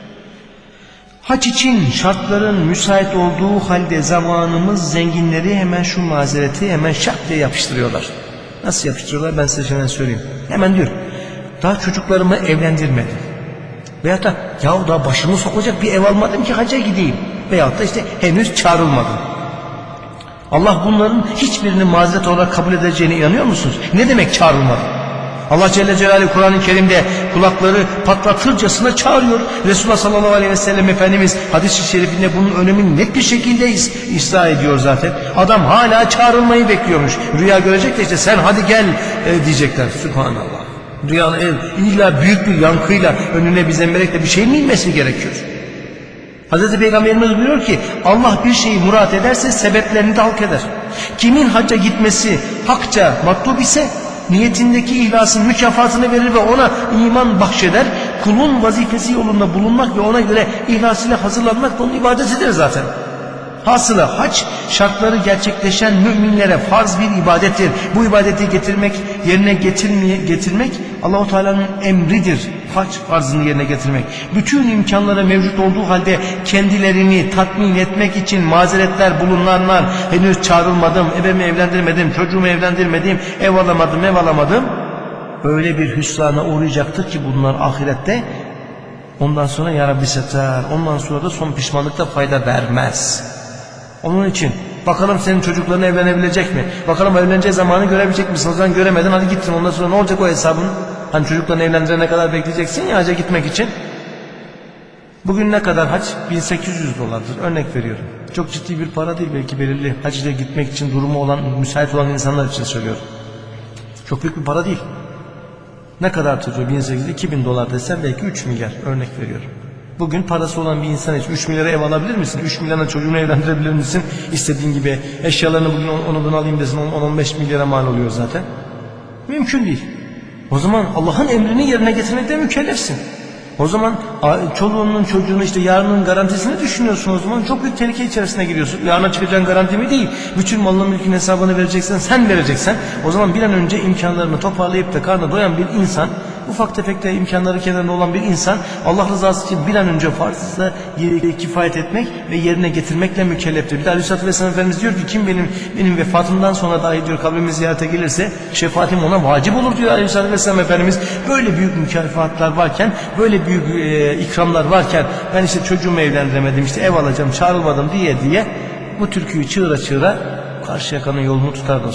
Hac için şartların müsait olduğu halde zamanımız zenginleri hemen şu mazereti hemen şak diye yapıştırıyorlar. Nasıl yapıştırıyorlar ben size hemen söyleyeyim. Hemen diyor: daha çocuklarımı evlendirmedim. Veyahut da yahu daha başımı sokacak bir ev almadım ki hacca gideyim. Veyahut da işte henüz çağrılmadım. Allah bunların hiçbirini mazeret olarak kabul edeceğine inanıyor musunuz? Ne demek çağrılmadım? Allah Celle Celaluhu Kur'an-ı Kerim'de kulakları patlatırcasına çağırıyor. Resulullah sallallahu aleyhi ve sellem Efendimiz hadis-i şerifinde bunun önemini net bir şekilde izah ediyor zaten. Adam hala çağrılmayı bekliyormuş. Rüya görecek de işte sen hadi gel diyecekler. Sübhanallah. Rüyanın illa büyük bir yankıyla önüne bir zemberekle bir şey mi inmesi gerekiyor? Hazreti Peygamberimiz buyuruyor ki Allah bir şeyi murat ederse sebeplerini de halk eder. Kimin hacca gitmesi hakça matlub ise niyetindeki ihlasın mükafatını verir ve ona iman bahşeder. Kulun vazifesi yolunda bulunmak ve ona göre ihlasıyla hazırlanmak da onun ibadetidir zaten. Hasılı hac şartları gerçekleşen müminlere farz bir ibadettir. Bu ibadeti yerine getirmek Allah-u Teala'nın emridir. Hac farzını yerine getirmek. Bütün imkanları mevcut olduğu halde kendilerini tatmin etmek için mazeretler bulunanlar, henüz çağrılmadım, ebemi evlendirmedim, çocuğumu evlendirmedim, ev alamadım. Öyle bir hüsrana uğrayacaktır ki bunlar ahirette. Ondan sonra ya Rabbi Settar, ondan sonra da son pişmanlıkta fayda vermez. Onun için bakalım senin çocukların evlenebilecek mi? Bakalım evleneceği zamanı görebilecek misin? O zaman göremedin, hadi gittin, ondan sonra ne olacak o hesabın? Hani çocuklarını evlendirene kadar bekleyeceksin ya hacca gitmek için. Bugün ne kadar hac? $1.800 örnek veriyorum. Çok ciddi bir para değil, belki belirli hacca gitmek için durumu olan, müsait olan insanlar için söylüyorum. Çok büyük bir para değil. Ne kadar tutuyor? $1.800, $2.000 desem belki 3 milyar örnek veriyorum. Bugün parası olan bir insan için 3 milyara ev alabilir misin? 3 milyarla çocuğunu evlendirebilir misin? İstediğin gibi eşyalarını bugün onu bunu alayım desin 10-15 milyara mal oluyor zaten. Mümkün değil. O zaman Allah'ın emrini yerine getirmekte mükellefsin. O zaman çoluğunun çocuğunu işte yarının garantisini düşünüyorsun, o zaman çok büyük tehlike içerisine giriyorsun. Yarına çıkacağın garanti mi değil. Bütün malının mülkün hesabını vereceksen, sen vereceksen. O zaman bir an önce imkanlarını toparlayıp da karnına doyan bir insan, ufak tefek de imkanları kenarında olan bir insan Allah rızası için bir an önce farzla kifayet etmek ve yerine getirmekle mükelleftir. Bir de Aleyhisselatü Vesselam Efendimiz diyor ki kim benim vefatımdan sonra dahi diyor kabrimi ziyarete gelirse şefaatim ona vacip olur diyor Aleyhisselatü Vesselam Efendimiz. Böyle büyük mükafatlar varken, böyle büyük ikramlar varken ben işte çocuğumu evlendiremedim, işte ev alacağım, çağrılmadım diye bu türküyü çığıra çığıra Karşıyaka'nın yolunu tutar dostlar.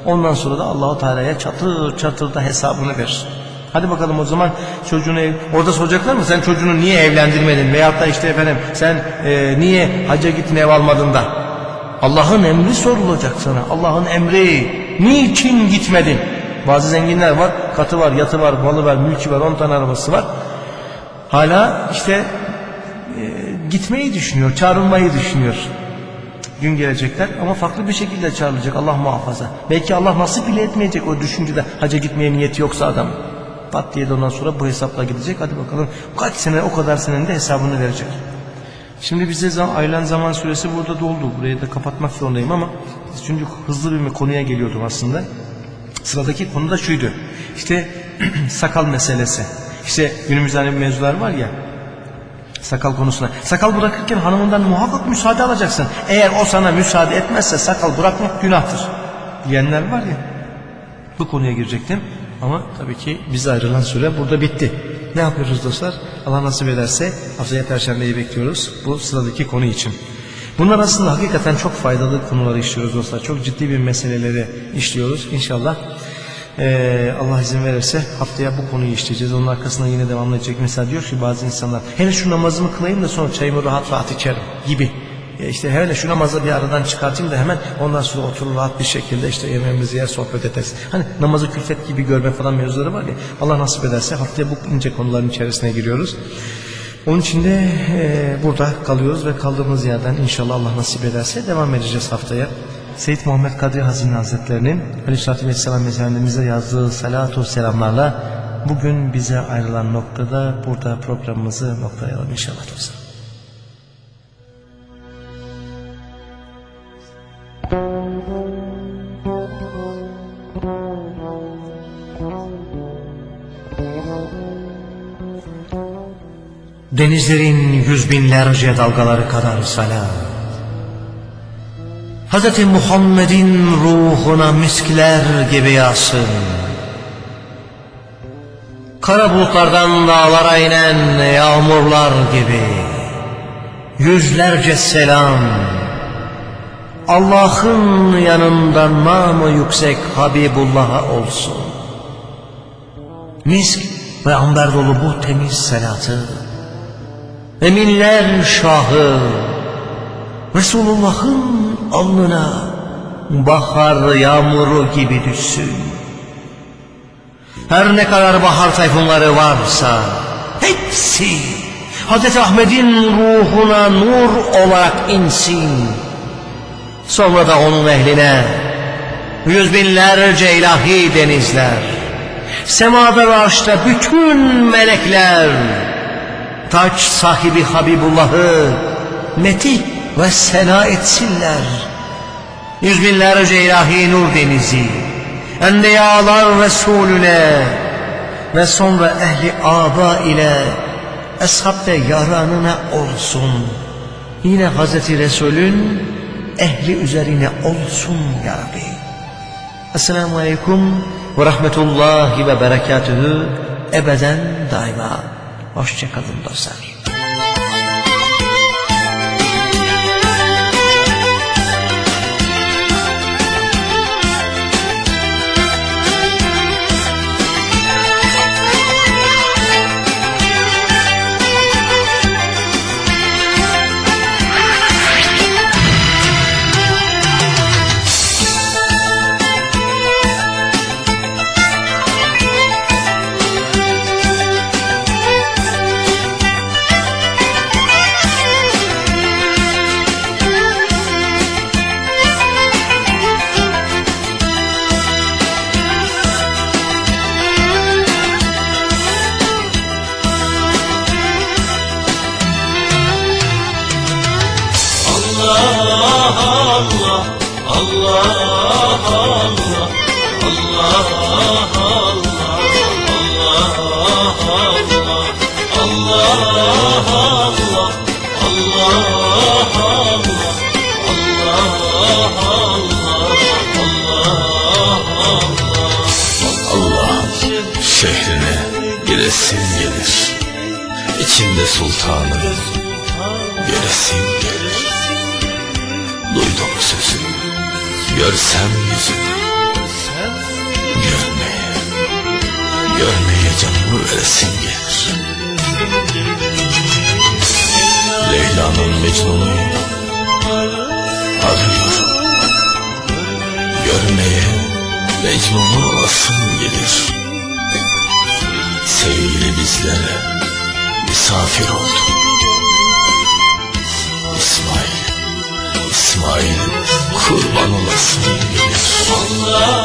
Ondan sonra da Allah-u Teala'ya çatır çatır da hesabını verir. Hadi bakalım o zaman çocuğunu orada soracaklar mı? Sen çocuğunu niye evlendirmedin? Veyahut da işte efendim sen niye hacca gittin ev almadın da? Allah'ın emri sorulacak sana. Allah'ın emri. Niçin gitmedin? Bazı zenginler var. Katı var, yatı var, malı var, mülkü var, 10 tane arabası var. Hala işte gitmeyi düşünüyor, çağrılmayı düşünüyor. Gün gelecekler ama farklı bir şekilde çağrılacak, Allah muhafaza. Belki Allah nasip bile etmeyecek o düşüncede hacca gitmeye niyeti yoksa adam. Pat diye de ondan sonra bu hesapla gidecek. Hadi bakalım kaç sene, o kadar senenin de hesabını verecek. Şimdi bize ayrılan zaman süresi burada doldu. Burayı da kapatmak zorundayım ama çünkü hızlı bir konuya geliyordum aslında. Sıradaki konu da şuydu. İşte sakal meselesi. İşte günümüzde hani mevzular var ya, sakal konusuna. Sakal bırakırken hanımından muhakkak müsaade alacaksın. Eğer o sana müsaade etmezse sakal bırakmak günahtır diyenler var ya. Bu konuya girecektim ama tabii ki bize ayrılan süre burada bitti. Ne yapıyoruz dostlar? Allah nasip ederse haftaya Perşembe'yi bekliyoruz bu sıradaki konu için. Bunlar aslında hakikaten çok faydalı konuları işliyoruz dostlar. Çok ciddi bir meseleleri işliyoruz. İnşallah Allah izin verirse haftaya bu konuyu işleyeceğiz. Onun arkasında yine devam edecek. Mesela diyor ki bazı insanlar hele şu namazımı kılayım da sonra çayımı rahat rahat içerim gibi. İşte hele şu namazı bir aradan çıkartayım da hemen ondan sonra oturur rahat bir şekilde işte yemeğimizi yer, sohbet ederiz. Hani namazı külfet gibi görme falan mevzuları var ya. Allah nasip ederse haftaya bu ince konuların içerisine giriyoruz. Onun için de burada kalıyoruz ve kaldığımız yerden inşallah Allah nasip ederse devam edeceğiz haftaya. Seyyid Muhammed Kadri Hazine Hazretleri'nin Aleyhisselatü Vesselam Efendimiz'e yazdığı salatu selamlarla bugün bize ayrılan noktada burada programımızı noktalayalım inşallah dostlar. Denizlerin yüz binlerce dalgaları kadar salam. Hz. Muhammed'in ruhuna miskler gibi yağsın. Kara bulutlardan dağlara inen yağmurlar gibi yüzlerce selam. Allah'ın yanında namı yüksek Habibullah'a olsun. Misk ve amber dolu bu temiz salatı eminler şahı Resulullah'ın alnına bahar yağmuru gibi düşsün. Her ne kadar bahar tayfunları varsa hepsi Hz. Ahmet'in ruhuna nur olarak insin. Sonra da onun ehline yüz binlerce ilahi denizler, semada ve arşta bütün melekler, taç sahibi Habibullah'ı metih ve sena etsinler. Yüz binlerce ilahi nur denizi, enbiyalar Resulüne ve sonra ehli aba ile ashab ve yaranına olsun. Yine Hazreti Resul'ün ehli üzerine olsun ya Rabbi. Esselamu Aleyküm ve Rahmetullahi ve Berekatühü ebeden daima. Hoşçakalın dostlar. Şehrine giresim gelir, içimde sultanım göresim gelir. Duydum sözünü, görsem yüzünü, görmeye canımı veresim gelir. Leyla'nın Mecnun'uyum, arıyorum. Görmeye Mecnun'u olasım gelir. Sevgili bizlere misafir oldum. İsmail kurban olasım gelir.